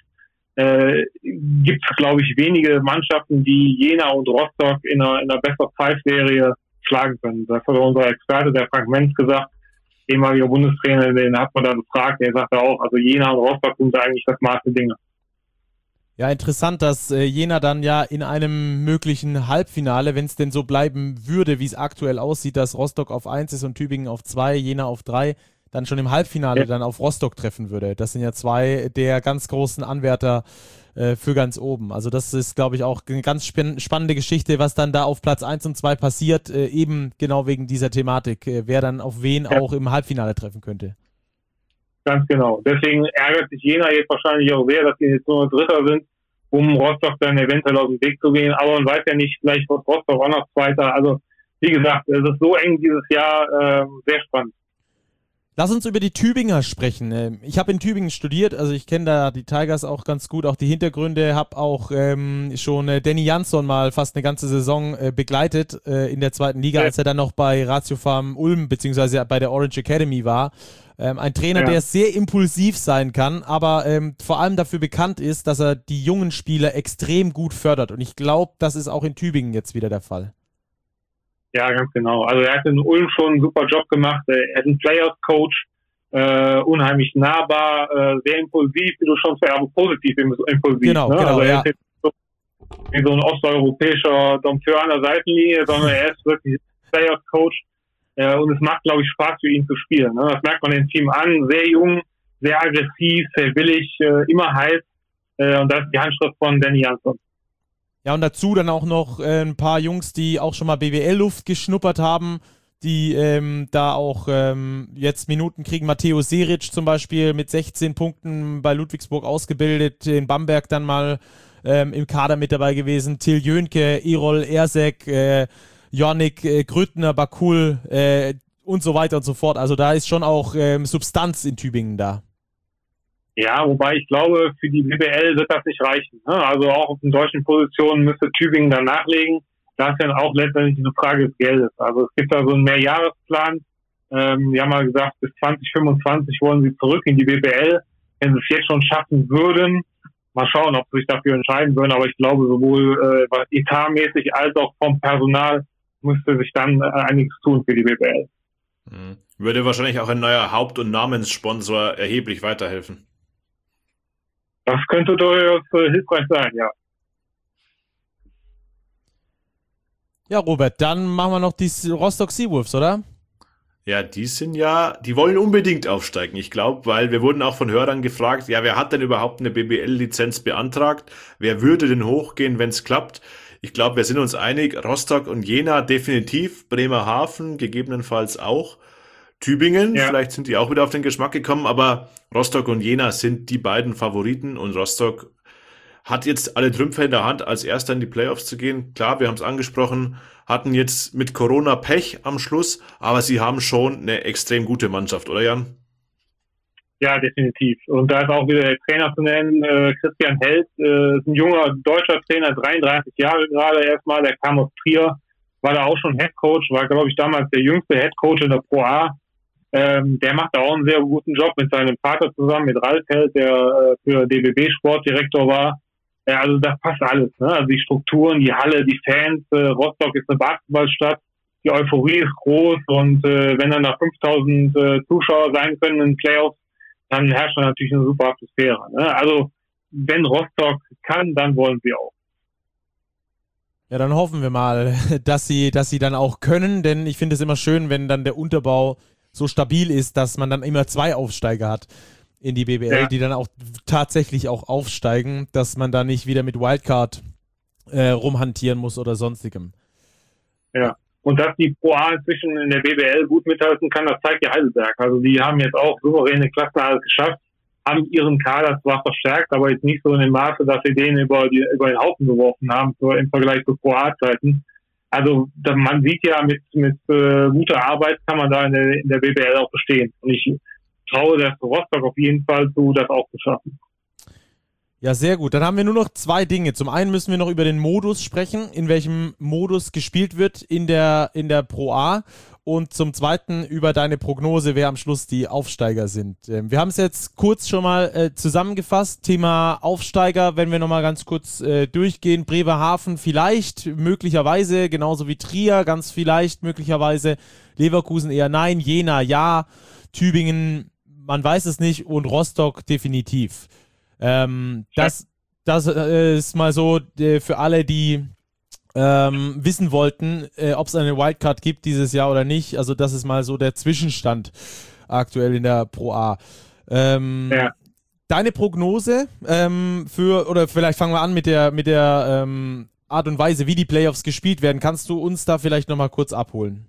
gibt es, glaube ich, wenige Mannschaften, die Jena und Rostock in einer Best-of-5-Serie schlagen können. Das hat unser Experte, der Frank Menz, gesagt, ehemaliger Bundestrainer, den hat man da gefragt, der sagte auch, also Jena und Rostock sind eigentlich das Maß der Dinge. Ja, interessant, dass Jena dann ja in einem möglichen Halbfinale, wenn es denn so bleiben würde, wie es aktuell aussieht, dass Rostock auf 1 ist und Tübingen auf 2, Jena auf 3, dann schon im Halbfinale dann auf Rostock treffen würde. Das sind ja 2 der ganz großen Anwärter für ganz oben. Also das ist, glaube ich, auch eine ganz spannende Geschichte, was dann da auf Platz 1 und 2 passiert, eben genau wegen dieser Thematik, wer dann auf wen auch im Halbfinale treffen könnte. Ganz genau. Deswegen ärgert sich Jena jetzt wahrscheinlich auch sehr, dass die jetzt nur Dritter sind, um Rostock dann eventuell aus dem Weg zu gehen. Aber man weiß ja nicht, vielleicht wird Rostock auch noch Zweiter. Also wie gesagt, es ist so eng dieses Jahr, sehr spannend. Lass uns über die Tübinger sprechen. Ich habe in Tübingen studiert, also ich kenne da die Tigers auch ganz gut, auch die Hintergründe, habe auch schon Danny Jansson mal fast eine ganze Saison begleitet in der 2. Liga, als er dann noch bei Ratio Farm Ulm beziehungsweise bei der Orange Academy war. Ein Trainer, der sehr impulsiv sein kann, aber vor allem dafür bekannt ist, dass er die jungen Spieler extrem gut fördert. Und ich glaube, das ist auch in Tübingen jetzt wieder der Fall. Ja, ganz genau. Also er hat in Ulm schon einen super Job gemacht. Er ist ein Players-Coach, unheimlich nahbar, sehr impulsiv, wie du schon sagst, aber positiv impulsiv. Genau, ne? genau, Also er ja. ist jetzt wie so ein osteuropäischer Dompteur an der Seitenlinie, sondern er ist wirklich Players-Coach. Und es macht, glaube ich, Spaß für ihn zu spielen. Ne? Das merkt man dem Team an. Sehr jung, sehr aggressiv, sehr willig, immer heiß. Und das ist die Handschrift von Danny Jansson. Ja, und dazu dann auch noch ein paar Jungs, die auch schon mal BWL-Luft geschnuppert haben, die da auch jetzt Minuten kriegen. Matteo Seric zum Beispiel mit 16 Punkten bei Ludwigsburg ausgebildet, in Bamberg dann mal im Kader mit dabei gewesen. Till Jönke, Erol Ersek, Jonik Grüttner, Bakul und so weiter und so fort. Also da ist schon auch Substanz in Tübingen da. Ja, wobei ich glaube, für die BBL wird das nicht reichen. Ne? Also auch auf den deutschen Positionen müsste Tübingen dann nachlegen. Da ist dann auch letztendlich eine Frage des Geldes. Also es gibt da so einen Mehrjahresplan. Wir haben mal gesagt, bis 2025 wollen sie zurück in die BBL. Wenn sie es jetzt schon schaffen würden, mal schauen, ob sie sich dafür entscheiden würden. Aber ich glaube, sowohl etatmäßig als auch vom Personal müsste sich dann einiges tun für die BBL. Würde wahrscheinlich auch ein neuer Haupt- und Namenssponsor erheblich weiterhelfen. Das könnte durchaus hilfreich sein, ja. Ja, Robert, dann machen wir noch die Rostock Seawolves, oder? Ja, die wollen unbedingt aufsteigen, ich glaube, weil wir wurden auch von Hörern gefragt, ja, wer hat denn überhaupt eine BBL-Lizenz beantragt? Wer würde denn hochgehen, wenn es klappt? Ich glaube, wir sind uns einig, Rostock und Jena definitiv, Bremerhaven gegebenenfalls auch. Tübingen, vielleicht sind die auch wieder auf den Geschmack gekommen, aber Rostock und Jena sind die beiden Favoriten und Rostock hat jetzt alle Trümpfe in der Hand, als Erster in die Playoffs zu gehen. Klar, wir haben es angesprochen, hatten jetzt mit Corona Pech am Schluss, aber sie haben schon eine extrem gute Mannschaft, oder Jan? Ja, definitiv. Und da ist auch wieder der Trainer zu nennen, Christian Held, ist ein junger deutscher Trainer, 33 Jahre gerade erstmal, der kam aus Trier, war da auch schon Headcoach, war, glaube ich, damals der jüngste Headcoach in der Pro A. Der macht da auch einen sehr guten Job mit seinem Vater zusammen, mit Ralf Held, der für DBB Sportdirektor war. Also das passt alles, ne? Also die Strukturen, die Halle, die Fans, Rostock ist eine Basketballstadt, die Euphorie ist groß und wenn dann da 5000 Zuschauer sein können in den Playoffs, dann herrscht da natürlich eine super Atmosphäre, ne? Also wenn Rostock kann, dann wollen wir auch. Ja, dann hoffen wir mal, dass sie dann auch können, denn ich finde es immer schön, wenn dann der Unterbau so stabil ist, dass man dann immer 2 Aufsteiger hat in die BBL, die dann auch tatsächlich auch aufsteigen, dass man da nicht wieder mit Wildcard rumhantieren muss oder sonstigem. Ja, und dass die Pro A inzwischen in der BBL gut mithalten kann, das zeigt ja Heidelberg. Also die haben jetzt auch souveräne Klassenerhalt geschafft, haben ihren Kader zwar verstärkt, aber jetzt nicht so in dem Maße, dass sie den über den Haufen geworfen haben im Vergleich zu Pro A-Zeiten. Also man sieht ja, mit guter Arbeit kann man da in der BBL auch bestehen. Und ich traue der Rostock auf jeden Fall zu, das auch zu schaffen. Ja, sehr gut. Dann haben wir nur noch 2 Dinge. Zum einen müssen wir noch über den Modus sprechen, in welchem Modus gespielt wird in der Pro A. Und zum zweiten über deine Prognose, wer am Schluss die Aufsteiger sind. Wir haben es jetzt kurz schon mal zusammengefasst. Thema Aufsteiger, wenn wir nochmal ganz kurz durchgehen. Bremerhaven vielleicht, möglicherweise, genauso wie Trier, ganz vielleicht, möglicherweise. Leverkusen eher nein, Jena ja, Tübingen, man weiß es nicht und Rostock definitiv. Das ist mal so für alle, die wissen wollten, ob es eine Wildcard gibt dieses Jahr oder nicht. Also das ist mal so der Zwischenstand aktuell in der Pro A. Deine Prognose oder vielleicht fangen wir an mit der Art und Weise, wie die Playoffs gespielt werden. Kannst du uns da vielleicht nochmal kurz abholen?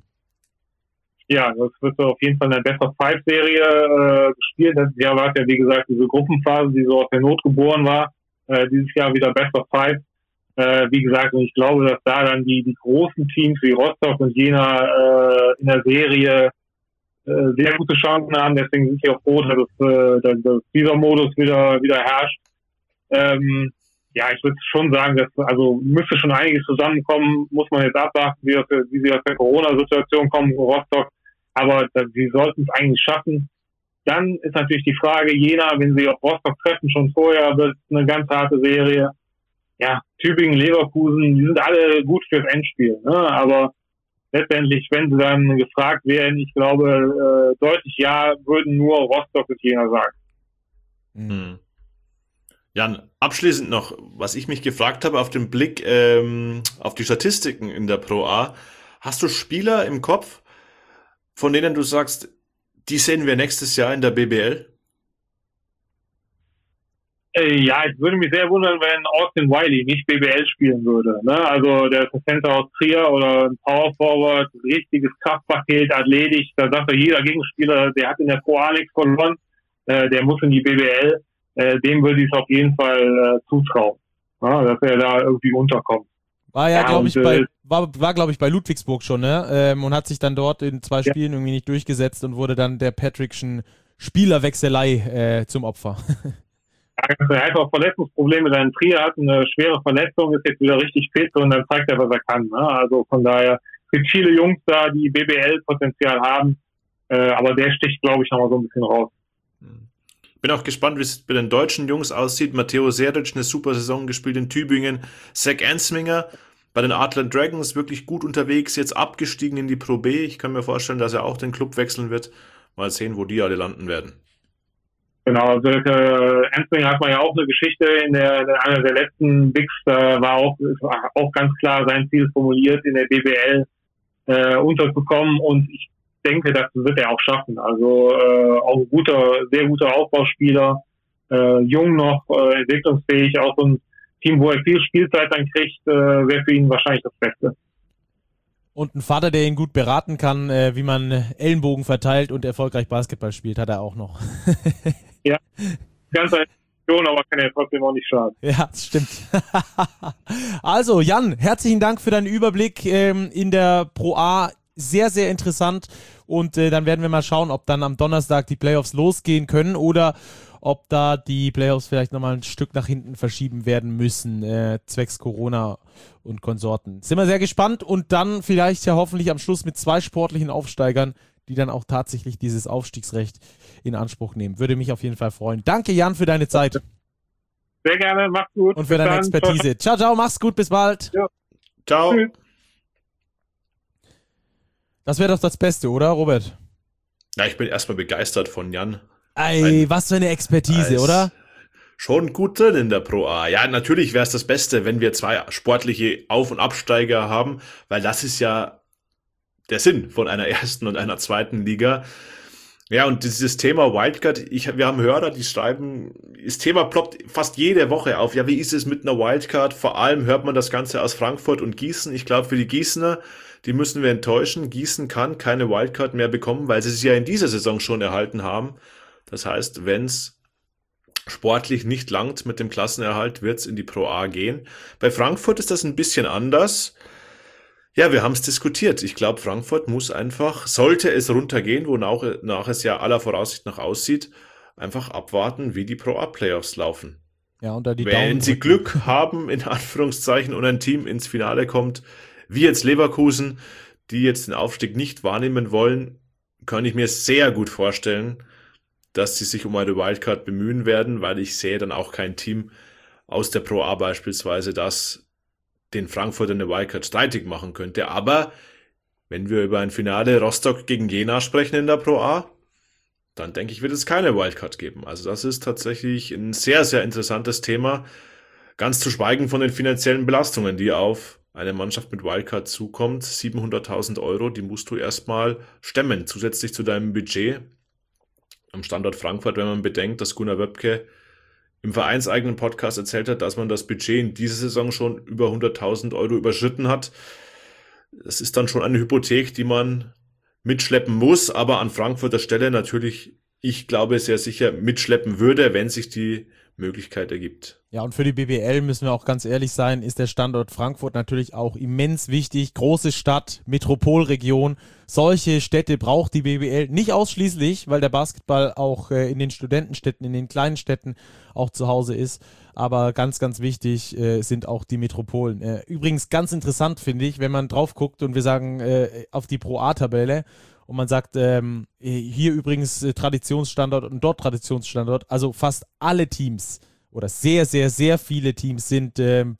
Ja, das wird so auf jeden Fall eine Best-of-5-Serie gespielt. Das Jahr war es ja, wie gesagt, diese Gruppenphase, die so aus der Not geboren war. Dieses Jahr wieder Best-of-5. Wie gesagt, und ich glaube, dass da dann die großen Teams wie Rostock und Jena in der Serie sehr gute Chancen haben. Deswegen sind wir auch froh, dass dieser Modus wieder herrscht. Ich würde schon sagen, müsste schon einiges zusammenkommen, muss man jetzt abwarten, wie sie aus der Corona-Situation kommen, Rostock. Aber sie sollten es eigentlich schaffen. Dann ist natürlich die Frage, Jena, wenn sie auf Rostock treffen, schon vorher, wird es eine ganz harte Serie. Ja, Tübingen, Leverkusen, die sind alle gut fürs Endspiel, ne? Aber letztendlich, wenn sie dann gefragt werden, ich glaube, deutlich ja, würden nur Rostock und Jena sagen. Mhm. Jan, abschließend noch, was ich mich gefragt habe auf den Blick auf die Statistiken in der Pro A. Hast du Spieler im Kopf, von denen du sagst, die sehen wir nächstes Jahr in der BBL? Ich würde mich sehr wundern, wenn Austin Wiley nicht BBL spielen würde. Ne? Also der ist ein Center aus Trier oder ein Power Forward, richtiges Kraftpaket, athletisch. Da sagt jeder Gegenspieler, der hat in der Pro A nichts verloren, der muss in die BBL. Dem würde ich es auf jeden Fall zutrauen, dass er da irgendwie unterkommt. War glaube ich, bei Ludwigsburg schon, ne? Und hat sich dann dort in 2 Spielen irgendwie nicht durchgesetzt und wurde dann der Patrickschen Spielerwechselei zum Opfer. Er hat auch Verletzungsprobleme, in Trier hat eine schwere Verletzung, ist jetzt wieder richtig fit und dann zeigt er, was er kann. Ne? Also von daher gibt es viele Jungs da, die BBL-Potenzial haben, aber der sticht, glaube ich, nochmal so ein bisschen raus. Ich bin auch gespannt, wie es bei den deutschen Jungs aussieht. Matteo Seric, eine super Saison gespielt in Tübingen. Zach Ansminger bei den Artland Dragons wirklich gut unterwegs, jetzt abgestiegen in die Pro B. Ich kann mir vorstellen, dass er auch den Club wechseln wird. Mal sehen, wo die alle landen werden. Genau, also Ansminger hat man ja auch eine Geschichte in einer der letzten Bigs, war auch ganz klar sein Ziel formuliert, in der BBL unterzukommen, und ich denke, das wird er auch schaffen. Also auch ein sehr guter Aufbauspieler, jung noch, entwicklungsfähig, auch so ein Team, wo er viel Spielzeit dann kriegt, wäre für ihn wahrscheinlich das Beste. Und ein Vater, der ihn gut beraten kann, wie man Ellenbogen verteilt und erfolgreich Basketball spielt, hat er auch noch. Ja, ganz eine Situation, aber kann ja trotzdem auch nicht schaden. Ja, das stimmt. Also, Jan, herzlichen Dank für deinen Überblick in der Pro A. Sehr, sehr interessant. Und dann werden wir mal schauen, ob dann am Donnerstag die Playoffs losgehen können oder ob da die Playoffs vielleicht nochmal ein Stück nach hinten verschieben werden müssen, zwecks Corona und Konsorten. Sind wir sehr gespannt, und dann vielleicht ja hoffentlich am Schluss mit 2 sportlichen Aufsteigern, die dann auch tatsächlich dieses Aufstiegsrecht in Anspruch nehmen. Würde mich auf jeden Fall freuen. Danke, Jan, für deine Zeit. Sehr gerne, mach's gut. Und für deine Expertise. Ciao, ciao, mach's gut, bis bald. Ja. Ciao. Tschüss. Das wäre doch das Beste, oder, Robert? Ja, ich bin erstmal begeistert von Jan. Ey, was für eine Expertise, oder? Schon gut drin in der Pro A. Ja, natürlich wäre es das Beste, wenn wir 2 sportliche Auf- und Absteiger haben, weil das ist ja der Sinn von einer ersten und einer zweiten Liga. Ja, und dieses Thema Wildcard, wir haben Hörer, die schreiben, das Thema ploppt fast jede Woche auf. Ja, wie ist es mit einer Wildcard? Vor allem hört man das Ganze aus Frankfurt und Gießen. Ich glaube, für die Gießener, die müssen wir enttäuschen. Gießen kann keine Wildcard mehr bekommen, weil sie es ja in dieser Saison schon erhalten haben. Das heißt, wenn es sportlich nicht langt mit dem Klassenerhalt, wird es in die Pro A gehen. Bei Frankfurt ist das ein bisschen anders. Ja, wir haben es diskutiert. Ich glaube, Frankfurt muss einfach, sollte es runtergehen, wonach es ja aller Voraussicht nach aussieht, einfach abwarten, wie die Pro A Playoffs laufen. Ja, und da die Wenn sie Glück haben, in Anführungszeichen, und ein Team ins Finale kommt, wie jetzt Leverkusen, die jetzt den Aufstieg nicht wahrnehmen wollen, kann ich mir sehr gut vorstellen, dass sie sich um eine Wildcard bemühen werden, weil ich sehe dann auch kein Team aus der Pro A beispielsweise, das den Frankfurter eine Wildcard streitig machen könnte. Aber wenn wir über ein Finale Rostock gegen Jena sprechen in der Pro A, dann denke ich, wird es keine Wildcard geben. Also das ist tatsächlich ein sehr, sehr interessantes Thema. Ganz zu schweigen von den finanziellen Belastungen, die auf eine Mannschaft mit Wildcard zukommt. 700.000 €, die musst du erstmal stemmen, zusätzlich zu deinem Budget am Standort Frankfurt, wenn man bedenkt, dass Gunnar Wöbke im vereinseigenen Podcast erzählt hat, dass man das Budget in dieser Saison schon über 100.000 € überschritten hat. Das ist dann schon eine Hypothek, die man mitschleppen muss, aber an Frankfurter Stelle natürlich ich glaube, sehr sicher mitschleppen würde, wenn sich die Möglichkeit ergibt. Ja, und für die BBL müssen wir auch ganz ehrlich sein, ist der Standort Frankfurt natürlich auch immens wichtig. Große Stadt, Metropolregion. Solche Städte braucht die BBL nicht ausschließlich, weil der Basketball auch in den Studentenstädten, in den kleinen Städten auch zu Hause ist. Aber ganz, ganz wichtig sind auch die Metropolen. Übrigens ganz interessant finde ich, wenn man drauf guckt und wir sagen auf die Pro-A-Tabelle und man sagt, hier übrigens Traditionsstandort und dort Traditionsstandort. Also fast alle Teams oder sehr, sehr, sehr viele Teams sind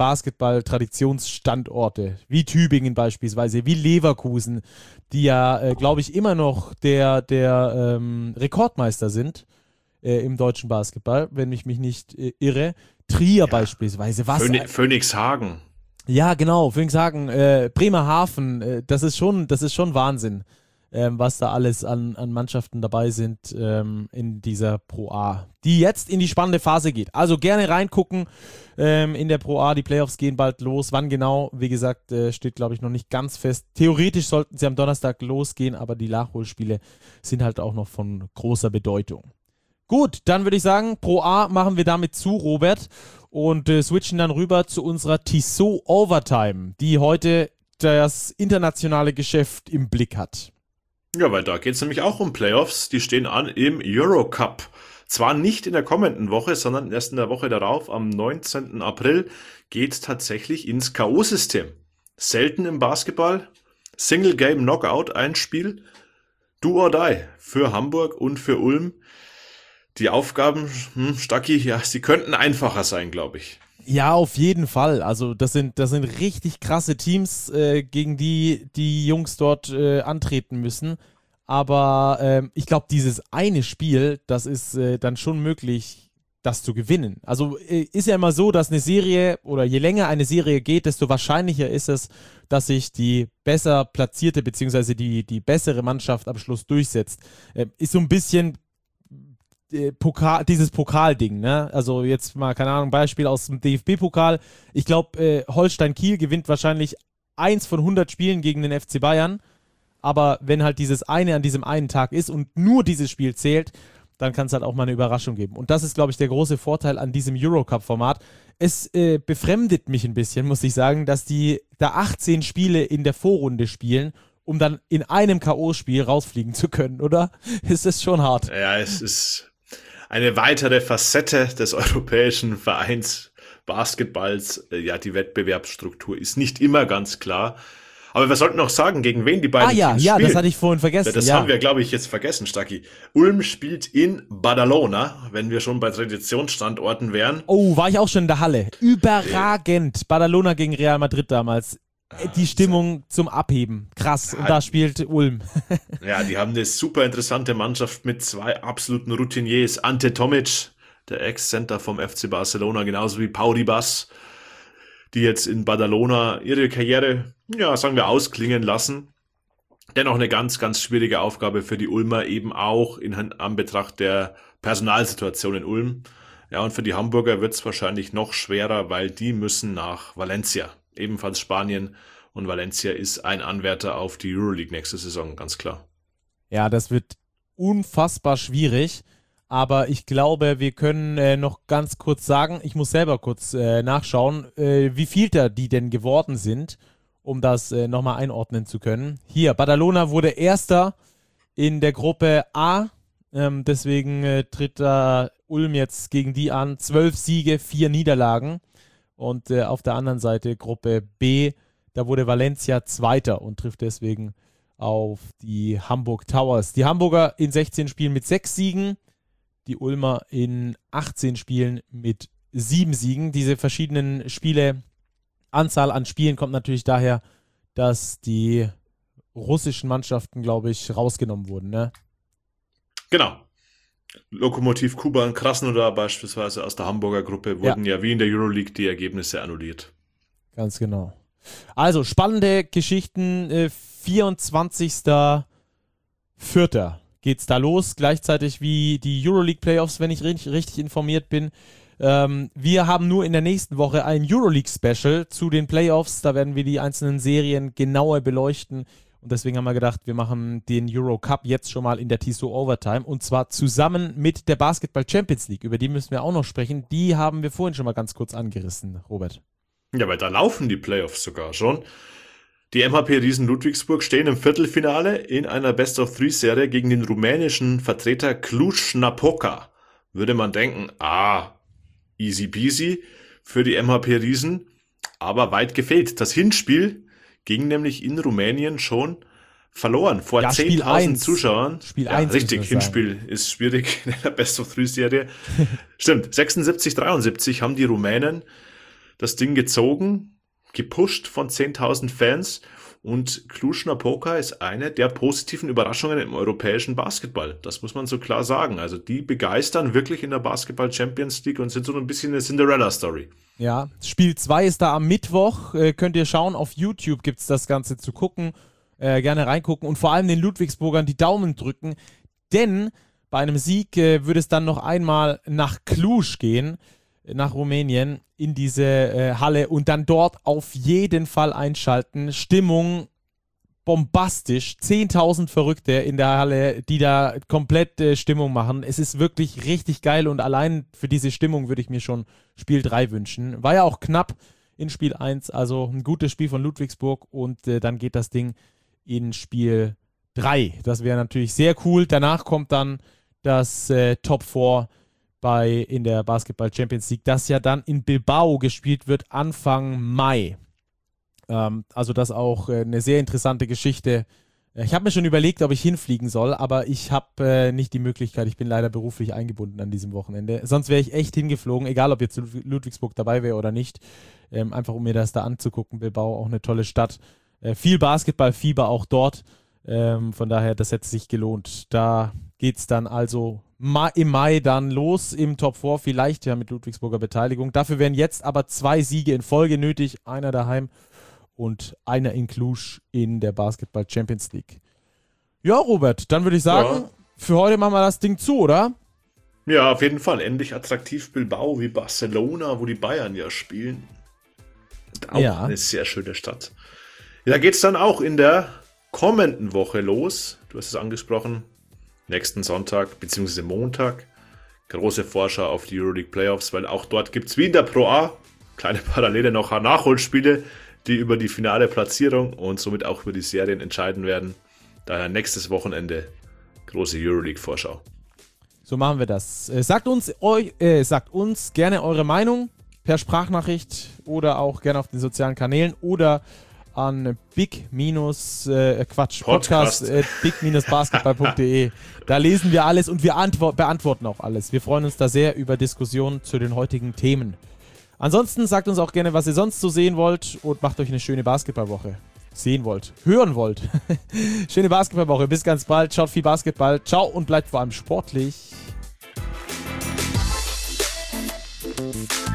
Basketball-Traditionsstandorte, wie Tübingen beispielsweise, wie Leverkusen, die ja, glaube ich, immer noch der Rekordmeister sind im deutschen Basketball, wenn ich mich nicht irre. Trier beispielsweise. Phoenixhagen. Ja, genau, Phoenixhagen, Bremerhaven, das ist schon Wahnsinn, was da alles an Mannschaften dabei sind in dieser Pro A, die jetzt in die spannende Phase geht. Also gerne reingucken in der Pro A, die Playoffs gehen bald los. Wann genau, wie gesagt, steht glaube ich noch nicht ganz fest. Theoretisch sollten sie am Donnerstag losgehen, aber die Nachholspiele sind halt auch noch von großer Bedeutung. Gut, dann würde ich sagen, Pro A machen wir damit zu, Robert, und switchen dann rüber zu unserer Tissot Overtime, die heute das internationale Geschäft im Blick hat. Ja, weil da geht es nämlich auch um Playoffs. Die stehen an im Eurocup. Zwar nicht in der kommenden Woche, sondern erst in der Woche darauf, am 19. April, geht es tatsächlich ins K.O.-System. Selten im Basketball. Single Game Knockout, ein Spiel. Do or die für Hamburg und für Ulm. Die Aufgaben, Stacki, ja, sie könnten einfacher sein, glaube ich. Ja, auf jeden Fall. Also das sind richtig krasse Teams, gegen die Jungs dort antreten müssen. Aber ich glaube, dieses eine Spiel, das ist dann schon möglich, das zu gewinnen. Also ist ja immer so, dass eine Serie oder je länger eine Serie geht, desto wahrscheinlicher ist es, dass sich die besser platzierte bzw. die bessere Mannschaft am Schluss durchsetzt. Ist so ein bisschen dieses Pokalding, ne? Also jetzt mal, keine Ahnung, Beispiel aus dem DFB-Pokal. Ich glaube, Holstein Kiel gewinnt wahrscheinlich 1 von 100 Spielen gegen den FC Bayern, aber wenn halt dieses eine an diesem einen Tag ist und nur dieses Spiel zählt, dann kann es halt auch mal eine Überraschung geben. Und das ist, glaube ich, der große Vorteil an diesem Eurocup-Format. Es befremdet mich ein bisschen, muss ich sagen, dass die da 18 Spiele in der Vorrunde spielen, um dann in einem K.O.-Spiel rausfliegen zu können, oder? Ist das schon hart? Ja, es ist eine weitere Facette des europäischen Vereins Basketballs. Ja, die Wettbewerbsstruktur ist nicht immer ganz klar. Aber wir sollten noch sagen, gegen wen die beiden Teams spielen. Ja, das hatte ich vorhin vergessen. Das haben wir, glaube ich, jetzt vergessen, Stacki. Ulm spielt in Badalona, wenn wir schon bei Traditionsstandorten wären. Oh, war ich auch schon in der Halle. Überragend. Badalona gegen Real Madrid damals. Die Stimmung zum Abheben. Krass. Und da spielt Ulm. Ja, die haben eine super interessante Mannschaft mit 2 absoluten Routiniers. Ante Tomic, der Ex-Center vom FC Barcelona, genauso wie Pau Ribas, die jetzt in Badalona ihre Karriere, ja, sagen wir, ausklingen lassen. Dennoch eine ganz, ganz schwierige Aufgabe für die Ulmer, eben auch in Anbetracht der Personalsituation in Ulm. Ja, und für die Hamburger wird es wahrscheinlich noch schwerer, weil die müssen nach Valencia. Ebenfalls Spanien, und Valencia ist ein Anwärter auf die Euroleague nächste Saison, ganz klar. Ja, das wird unfassbar schwierig, aber ich glaube, wir können noch ganz kurz sagen, ich muss selber kurz nachschauen, wie vielter die denn geworden sind, um das nochmal einordnen zu können. Hier, Badalona wurde Erster in der Gruppe A, deswegen tritt da Ulm jetzt gegen die an, 12 Siege, 4 Niederlagen. Und auf der anderen Seite Gruppe B, da wurde Valencia Zweiter und trifft deswegen auf die Hamburg Towers. Die Hamburger in 16 Spielen mit 6 Siegen, die Ulmer in 18 Spielen mit 7 Siegen. Diese verschiedenen Spiele, Anzahl an Spielen kommt natürlich daher, dass die russischen Mannschaften, glaube ich, rausgenommen wurden, ne? Genau. Lokomotiv Kuban, Krasnodar beispielsweise aus der Hamburger Gruppe wurden ja wie in der Euroleague die Ergebnisse annulliert. Ganz genau. Also spannende Geschichten. 24.04. geht's da los. Gleichzeitig wie die Euroleague Playoffs, wenn ich richtig informiert bin. Wir haben nur in der nächsten Woche ein Euroleague Special zu den Playoffs. Da werden wir die einzelnen Serien genauer beleuchten Und deswegen haben wir gedacht, wir machen den Euro Cup jetzt schon mal in der Tissot Overtime. Und zwar zusammen mit der Basketball Champions League. Über die müssen wir auch noch sprechen. Die haben wir vorhin schon mal ganz kurz angerissen, Robert. Ja, weil da laufen die Playoffs sogar schon. Die MHP Riesen Ludwigsburg stehen im Viertelfinale in einer Best-of-3-Serie gegen den rumänischen Vertreter Cluj-Napoca. Würde man denken, easy peasy für die MHP Riesen, aber weit gefehlt. Das Hinspiel ging nämlich in Rumänien schon verloren vor 10.000 Zuschauern. Spiel 1. Richtig, Hinspiel ist schwierig in der Best-of-3-Serie. Stimmt, 76-73 haben die Rumänen das Ding gezogen, gepusht von 10.000 Fans, und Cluj-Napoca ist eine der positiven Überraschungen im europäischen Basketball. Das muss man so klar sagen. Also die begeistern wirklich in der Basketball Champions League und sind so ein bisschen eine Cinderella-Story. Ja, Spiel 2 ist da am Mittwoch. Könnt ihr schauen, auf YouTube gibt es das Ganze zu gucken. Gerne reingucken und vor allem den Ludwigsburgern die Daumen drücken. Denn bei einem Sieg würde es dann noch einmal nach Cluj gehen, nach Rumänien, in diese Halle und dann dort auf jeden Fall einschalten. Stimmung bombastisch. 10.000 Verrückte in der Halle, die da komplett Stimmung machen. Es ist wirklich richtig geil und allein für diese Stimmung würde ich mir schon Spiel 3 wünschen. War ja auch knapp in Spiel 1, also ein gutes Spiel von Ludwigsburg und dann geht das Ding in Spiel 3. Das wäre natürlich sehr cool. Danach kommt dann das Top 4 in der Basketball Champions League, das ja dann in Bilbao gespielt wird Anfang Mai. Also das auch eine sehr interessante Geschichte. Ich habe mir schon überlegt, ob ich hinfliegen soll, aber ich habe nicht die Möglichkeit. Ich bin leider beruflich eingebunden an diesem Wochenende. Sonst wäre ich echt hingeflogen, egal ob jetzt Ludwigsburg dabei wäre oder nicht. Einfach um mir das da anzugucken. Bilbao, auch eine tolle Stadt. Viel Basketballfieber auch dort. Von daher, das hätte sich gelohnt. Da geht es dann also im Mai dann los im Top 4, vielleicht ja mit Ludwigsburger Beteiligung. Dafür wären jetzt aber 2 Siege in Folge nötig, einer daheim und einer in Cluj in der Basketball Champions League. Ja, Robert, dann würde ich sagen, für heute machen wir das Ding zu, oder? Ja, auf jeden Fall. Endlich attraktiv Bilbao wie Barcelona, wo die Bayern ja spielen. Und auch eine sehr schöne Stadt. Ja, da geht es dann auch in der kommenden Woche los. Du hast es angesprochen. Nächsten Sonntag bzw. Montag. Große Vorschau auf die Euroleague Playoffs, weil auch dort gibt es wie in der Pro A kleine Parallele noch Nachholspiele, die über die finale Platzierung und somit auch über die Serien entscheiden werden. Daher nächstes Wochenende große Euroleague-Vorschau. So machen wir das. Sagt uns gerne eure Meinung per Sprachnachricht oder auch gerne auf den sozialen Kanälen oder an big-basketball.de. Da lesen wir alles und wir beantworten auch alles. Wir freuen uns da sehr über Diskussionen zu den heutigen Themen. Ansonsten sagt uns auch gerne, was ihr sonst so sehen wollt und macht euch eine schöne Basketballwoche. Hören wollt. Schöne Basketballwoche. Bis ganz bald. Schaut viel Basketball. Ciao und bleibt vor allem sportlich.